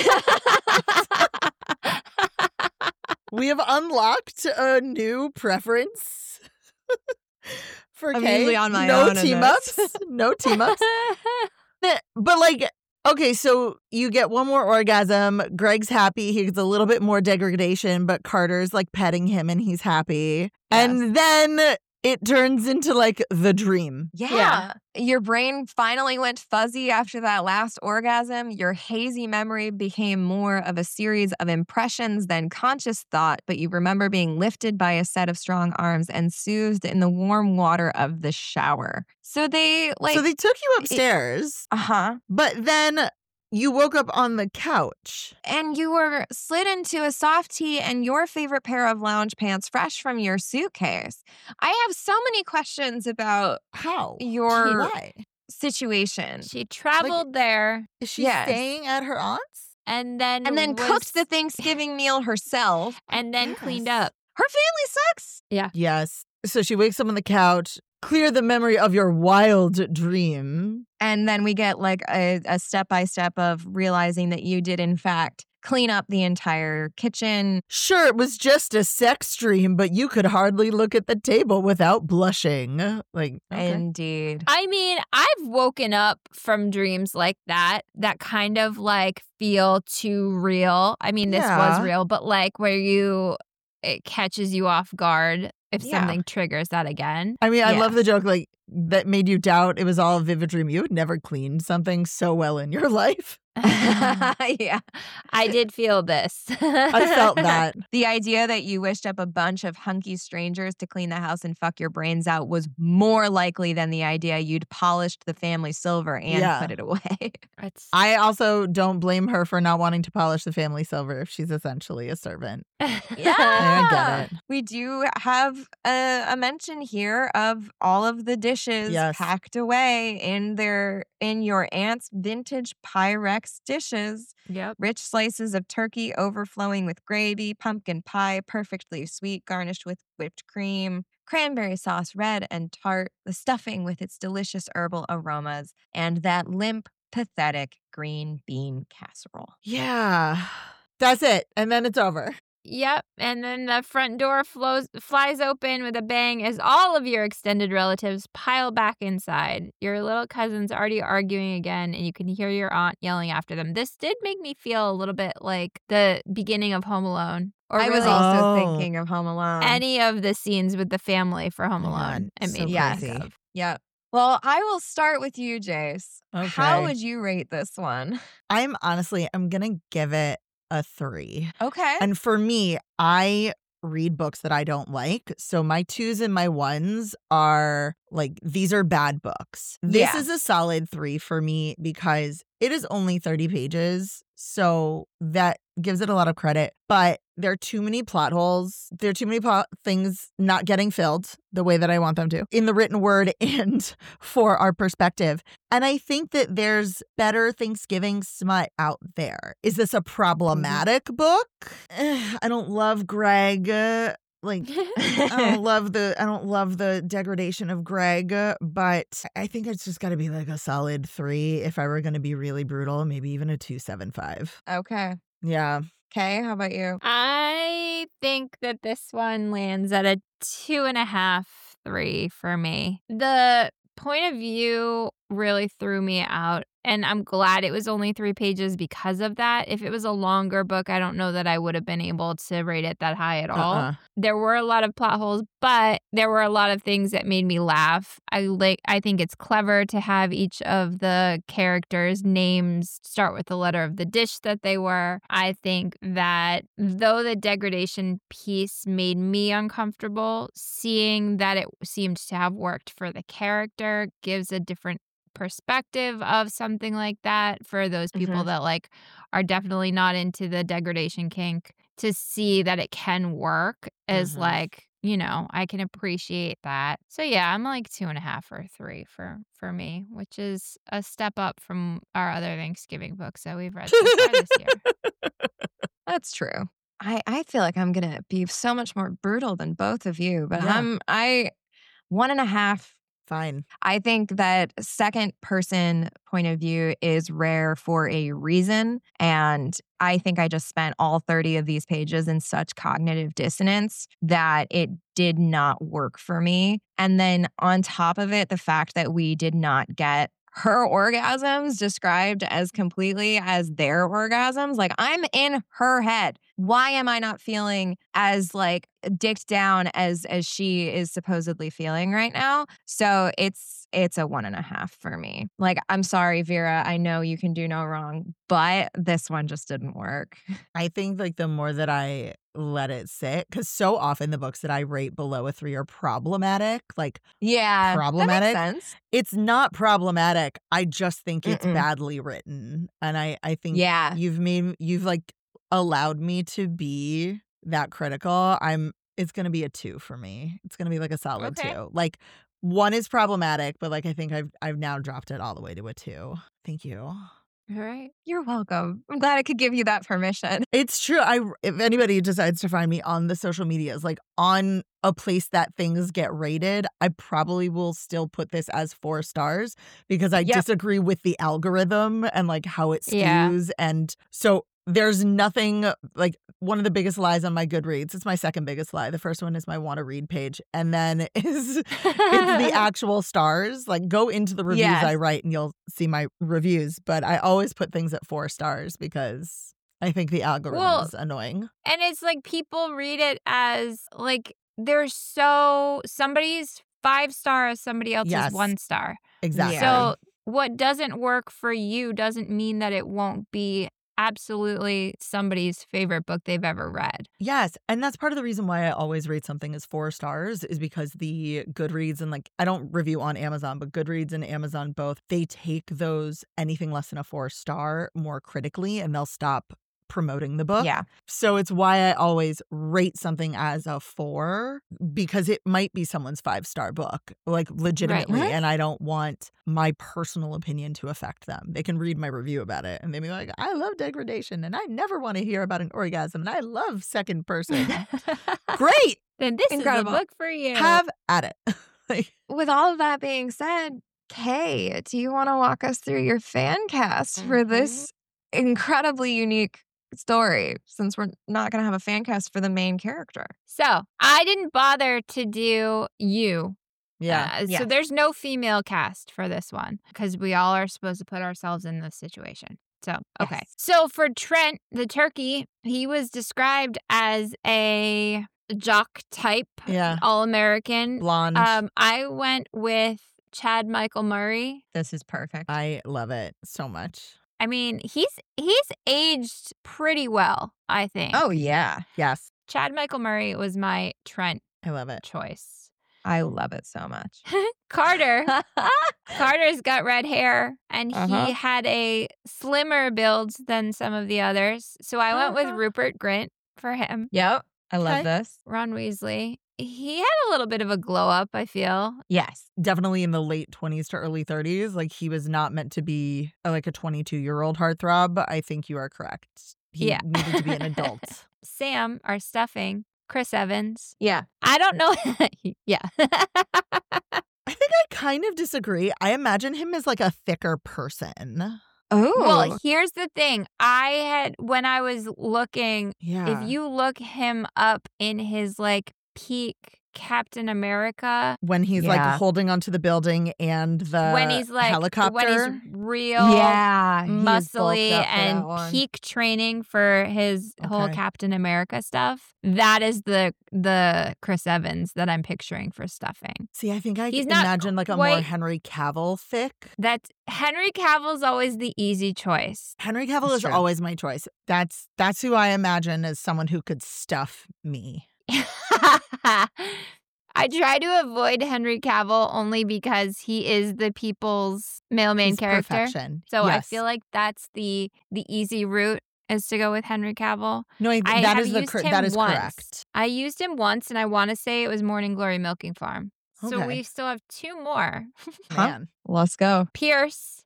We have unlocked a new preference for I'm Kay. usually on my no own in team this. ups. No team ups. But, but like, okay, so you get one more orgasm. Greg's happy. He gets a little bit more degradation, but Carter's like petting him and he's happy. And then it turns into like the dream. Yeah. Yeah. Your brain finally went fuzzy after that last orgasm. Your hazy memory became more of a series of impressions than conscious thought, but you remember being lifted by a set of strong arms and soothed in the warm water of the shower. So they like so they took you upstairs, uh-huh. but then you woke up on the couch. And you were slid into a soft tee and your favorite pair of lounge pants fresh from your suitcase. I have so many questions about How? your Why? situation. She traveled there Is she Yes. staying at her aunt's? and then And then was- cooked the Thanksgiving meal herself. and then cleaned Yes. up. Her family sucks. Yes. So she wakes up on the couch. Clear the memory of your wild dream. And then we get like a, a step-by-step of realizing that you did, in fact, clean up the entire kitchen. Sure, it was just a sex dream, but you could hardly look at the table without blushing. Like, okay. Indeed. I mean, I've woken up from dreams like that, that kind of like feel too real. I mean, this Yeah. was real, but like where you, it catches you off guard if Yeah. something triggers that again. I mean, I Yeah. love the joke, like, that made you doubt it was all a vivid dream. You had never cleaned something so well in your life. Yeah. I did feel this. I felt that. The idea that you wished up a bunch of hunky strangers to clean the house and fuck your brains out was more likely than the idea you'd polished the family silver and Yeah. put it away. It's, I also don't blame her for not wanting to polish the family silver if she's essentially a servant. Yeah. I get it. We do have a, a mention here of all of the dishes Yes. packed away in their in your aunt's vintage Pyrex dishes. Yep. Rich slices of turkey overflowing with gravy, pumpkin pie, perfectly sweet, garnished with whipped cream, cranberry sauce, red and tart, the stuffing with its delicious herbal aromas, and that limp, pathetic green bean casserole. Yeah. That's it. And then it's over. Yep. And then the front door flows flies open with a bang as all of your extended relatives pile back inside. Your little cousin's already arguing again, and you can hear your aunt yelling after them. This did make me feel a little bit like the beginning of Home Alone. Or I was really also Oh. thinking of Home Alone. any of the scenes with the family for Home Oh my Alone. God, It so made me Yes. think crazy. of. Yeah. Well, I will start with you, Jace. How Okay. would you rate this one? I'm honestly, I'm going to give it a three. Okay. And for me, I read books that I don't like. So my twos and my ones are like, these are bad books. This Yeah. is a solid three for me because it is only thirty pages. So that gives it a lot of credit. But there are too many plot holes. There are too many plot things not getting filled the way that I want them to in the written word and for our perspective. And I think that there's better Thanksgiving smut out there. Is this a problematic book? Eh, I don't love Greg. uh, Like I don't love the I don't love the degradation of Greg, uh, but I think it's just got to be like a solid three. If I were going to be really brutal, maybe even a two seven five. Okay. Yeah. Okay. How about you? I think that this one lands at a two and a half, three for me. The point of view really threw me out And I'm glad it was only three pages because of that. If it was a longer book, I don't know that I would have been able to rate it that high at all. Uh-uh. There were a lot of plot holes, but there were a lot of things that made me laugh. I like. I think it's clever to have each of the characters' names start with the letter of the dish that they were. I think that though the degradation piece made me uncomfortable, seeing that it seemed to have worked for the character gives a different perspective of something like that for those people Mhm. that like are definitely not into the degradation kink. To see that it can work is Mhm. like, you know, I can appreciate that. So yeah, I'm like two and a half or three for for me, which is a step up from our other Thanksgiving books that we've read so far this year. That's true. I, I feel like I'm gonna be so much more brutal than both of you, but Yeah. I'm I one and a half. Fine. I think that second person point of view is rare for a reason. And I think I just spent all thirty of these pages in such cognitive dissonance that it did not work for me. And then on top of it, the fact that we did not get her orgasms described as completely as their orgasms. Like, I'm in her head. Why am I not feeling as like dicked down as as she is supposedly feeling right now? So it's it's a one and a half for me. Like, I'm sorry, Vera. I know you can do no wrong, but this one just didn't work. I think like the more that I let it sit, because so often the books that I rate below a three are problematic, like Yeah, problematic. that makes sense. It's not problematic. I just think it's Mm-mm. badly written. And I, I think Yeah. you've made, you've like allowed me to be that critical. I'm, it's going to be a two for me. It's going to be like a solid Okay. two. Like one is problematic, but like I think I've, I've now dropped it all the way to a two. Thank you. All right. You're welcome. I'm glad I could give you that permission. It's true. I if anybody decides to find me on the social medias, like on a place that things get rated, I probably will still put this as four stars because I Yep. disagree with the algorithm and like how it skews. Yeah. And so there's nothing like one of the biggest lies on my Goodreads. It's my second biggest lie. The first one is my want to read page. And then is it's the actual stars. Like go into the reviews Yes. I write and you'll see my reviews. But I always put things at four stars because I think the algorithm Well, is annoying. And it's like people read it as like they're so somebody's five star is somebody else's Yes. one star. Exactly. Yeah. So what doesn't work for you doesn't mean that it won't be absolutely somebody's favorite book they've ever read. Yes. And that's part of the reason why I always rate something as four stars is because the Goodreads and like, I don't review on Amazon, but Goodreads and Amazon both, they take those anything less than a four star more critically and they'll stop promoting the book. Yeah. So it's why I always rate something as a four because it might be someone's five star book, like legitimately. Right. And I don't want my personal opinion to affect them. They can read my review about it and they be like, I love degradation and I never want to hear about an orgasm and I love second person. Great. Then this Incredible. is a book for you. Have at it. Like, With all of that being said, Kay, do you want to walk us through your fan cast for this incredibly unique story since we're not going to have a fan cast for the main character? So I didn't bother to do you. yeah. Uh, Yes. So there's no female cast for this one because we all are supposed to put ourselves in this situation. So, okay. Yes. So for Trent, the turkey, he was described as a jock type, Yeah. all American. Blonde. Um, I went with Chad Michael Murray. This is perfect. I love it so much. I mean, he's he's aged pretty well, I think. Oh, yeah. Yes. Chad Michael Murray was my Trent I love it. choice. I love it so much. Carter. Carter's got red hair and Uh-huh. he had a slimmer build than some of the others. So I went with Uh-huh. Rupert Grint for him. Yep. I love Okay. this. Ron Weasley. He had a little bit of a glow up, I feel. Yes. Definitely in the late twenties to early thirties. Like he was not meant to be uh, like a twenty-two year old heartthrob. I think you are correct. He Yeah. needed to be an adult. Sam, our stuffing, Chris Evans. Yeah. I don't know. Yeah. I think I kind of disagree. I imagine him as like a thicker person. Oh. Well, here's the thing. I had, when I was looking, Yeah. if you look him up in his like peak Captain America. When he's Yeah. like holding onto the building and the when he's like helicopter. when he's real Yeah, he is bulked muscly up for that and one. peak training for his whole Okay. Captain America stuff. That is the the Chris Evans that I'm picturing for stuffing. See, I think I He's could not imagine like a more quite- Henry Cavill thick. That Henry Cavill's always the easy choice. Henry Cavill That's is true. always my choice. That's that's who I imagine as someone who could stuff me. I try to avoid Henry Cavill only because he is the people's male main He's character. perfection. So I Yes. feel like that's the the easy route is to go with Henry Cavill. no, I, I that have is the used cor- him that is once. correct. I used him once, and I want to say it was Morning Glory Milking Farm. So Okay. we still have two more. Huh? Man, Let's go. Pierce,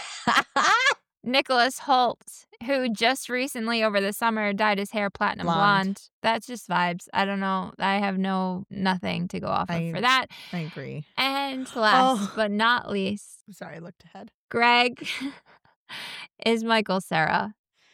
Nicholas Holt, who just recently over the summer dyed his hair platinum blonde. Blonde. That's just vibes. I don't know. I have no nothing to go off of I- for that. I agree. And last Oh. but not least, I'm sorry, I looked ahead. Greg is Michael Cera.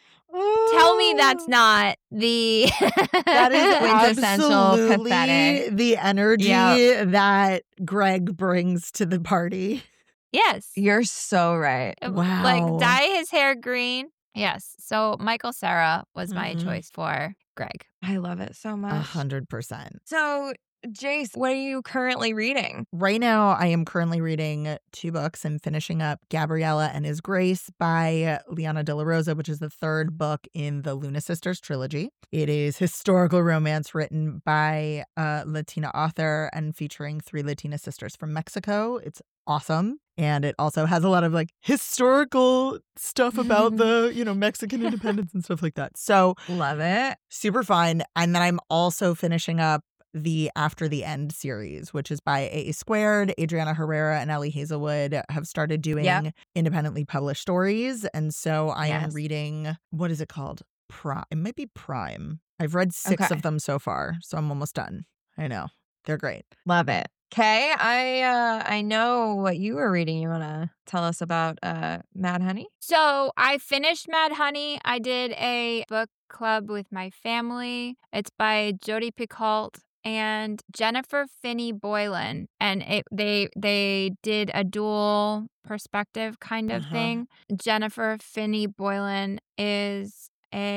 Tell me that's not the That is Quintessential absolutely pathetic. the energy Yep. that Greg brings to the party. yes. You're so right. Uh, Wow. Like dye his hair green. Yes. So Michael Cera was my Mhm. choice for Greg. I love it so A much. hundred percent. So, Jace, what are you currently reading? Right now, I am currently reading two books and finishing up Gabriella and His Grace by Liana De La Rosa, which is the third book in the Luna Sisters trilogy. It is historical romance written by a Latina author and featuring three Latina sisters from Mexico. It's awesome. And it also has a lot of like historical stuff about the, you know, Mexican independence and stuff like that. So Love it. super fun. And then I'm also finishing up the After the End series, which is by A A Squared. Adriana Herrera and Ellie Hazelwood have started doing Yep. independently published stories. And so I am Yes. reading, what is it called? Prime. It might be Prime. I've read six Okay. of them so far, so I'm almost done. I know. They're great. Love it. Okay, I uh I know what you were reading. You want to tell us about uh Mad Honey? So I finished Mad Honey. I did a book club with my family. It's by Jodi Picoult and Jennifer Finney Boylan, and it, they they did a dual perspective kind of Uh-huh. thing. Jennifer Finney Boylan is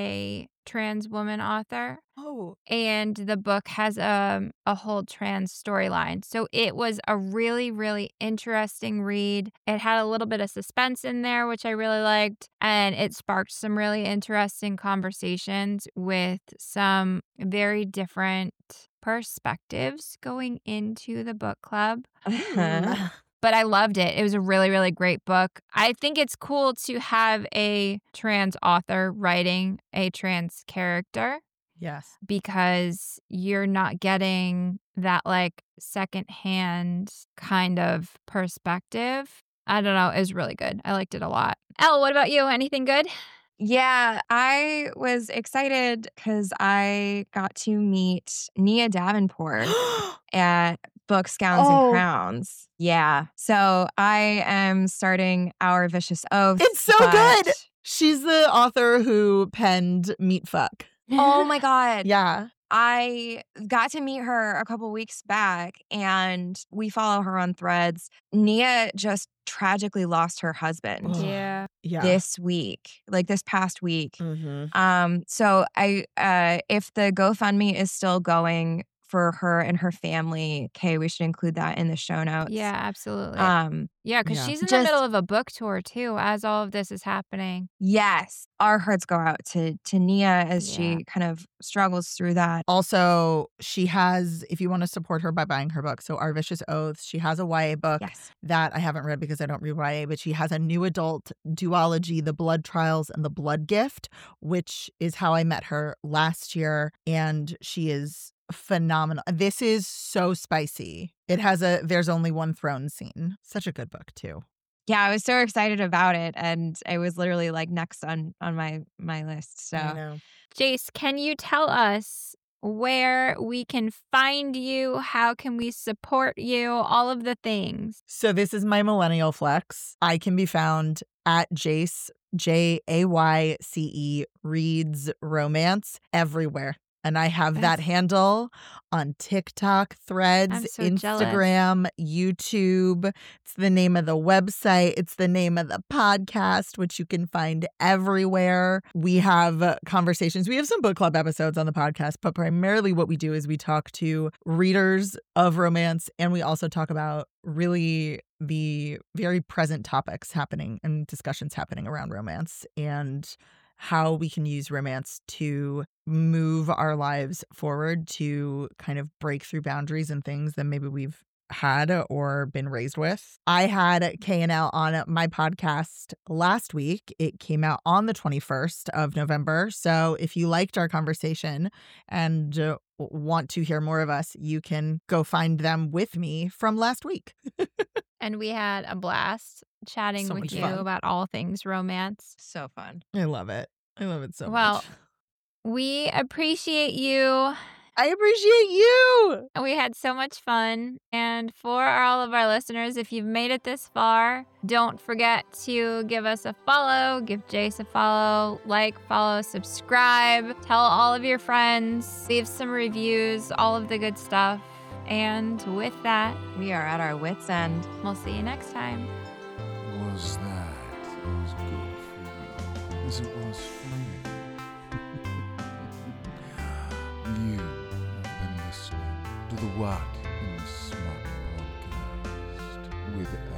a trans woman author, Oh. and the book has a, a whole trans storyline. So it was a really, really interesting read. It had a little bit of suspense in there, which I really liked, and it sparked some really interesting conversations with some very different perspectives going into the book club. Mm. But I loved it. It was a really, really great book. I think it's cool to have a trans author writing a trans character Yes. because you're not getting that like secondhand kind of perspective. I don't know. It was really good. I liked it a lot. Elle, what about you? Anything good? Yeah, I was excited because I got to meet Nia Davenport at Books, Gowns, Oh. and Crowns. Yeah. So I am starting Our Vicious Oath. It's so but- good. She's the author who penned Meat Fuck. Oh my God. Yeah. I got to meet her a couple weeks back and we follow her on Threads. Nia just tragically lost her husband Oh. Yeah. Yeah. this week, like this past week. Mm-hmm. Um, so I uh if the GoFundMe is still going for her and her family, okay, we should include that in the show notes. Yeah, absolutely. Um, yeah, because yeah. she's in the Just- middle of a book tour too as all of this is happening. yes, our hearts go out to to Nia as Yeah. she kind of struggles through that. Also, she has, if you want to support her by buying her book, so Our Vicious Oaths, she has a Y A book Yes. that I haven't read because I don't read Y A, but she has a new adult duology, The Blood Trials and The Blood Gift, which is how I met her last year. And she is phenomenal. This is so spicy. It has a There's Only One Throne scene. Such a good book, too. Yeah, I was so excited about it and it was literally like next on on my my list. So I know. Jace, can you tell us where we can find you? How can we support you? All of the things. So this is my millennial flex. I can be found at Jace, J A Y C E, reads romance everywhere. And I have That's- that handle on TikTok, Threads, I'm so Instagram, YouTube. It's the name of the website. It's the name of the podcast, which you can find everywhere. We have uh, conversations. We have some book club episodes on the podcast, but primarily what we do is we talk to readers of romance, and we also talk about really the very present topics happening and discussions happening around romance and how we can use romance to move our lives forward, to kind of break through boundaries and things that maybe we've had or been raised with. I had K and L on my podcast last week. It came out on the twenty-first of November. So if you liked our conversation and uh, want to hear more of us, you can go find them with me from last week. And we had a blast chatting So with much you fun. about all things romance. So fun. I love it. I love it so Well, much. We appreciate you. I appreciate you. We had so much fun. And for all of our listeners, if you've made it this far, don't forget to give us a follow, give Jace a follow, like, follow, subscribe, tell all of your friends, leave some reviews, all of the good stuff. And with that, We are at our wits' end. we'll see you next time. Was that as good for you as it was for me? You have been listening to the What in the Smut podcast with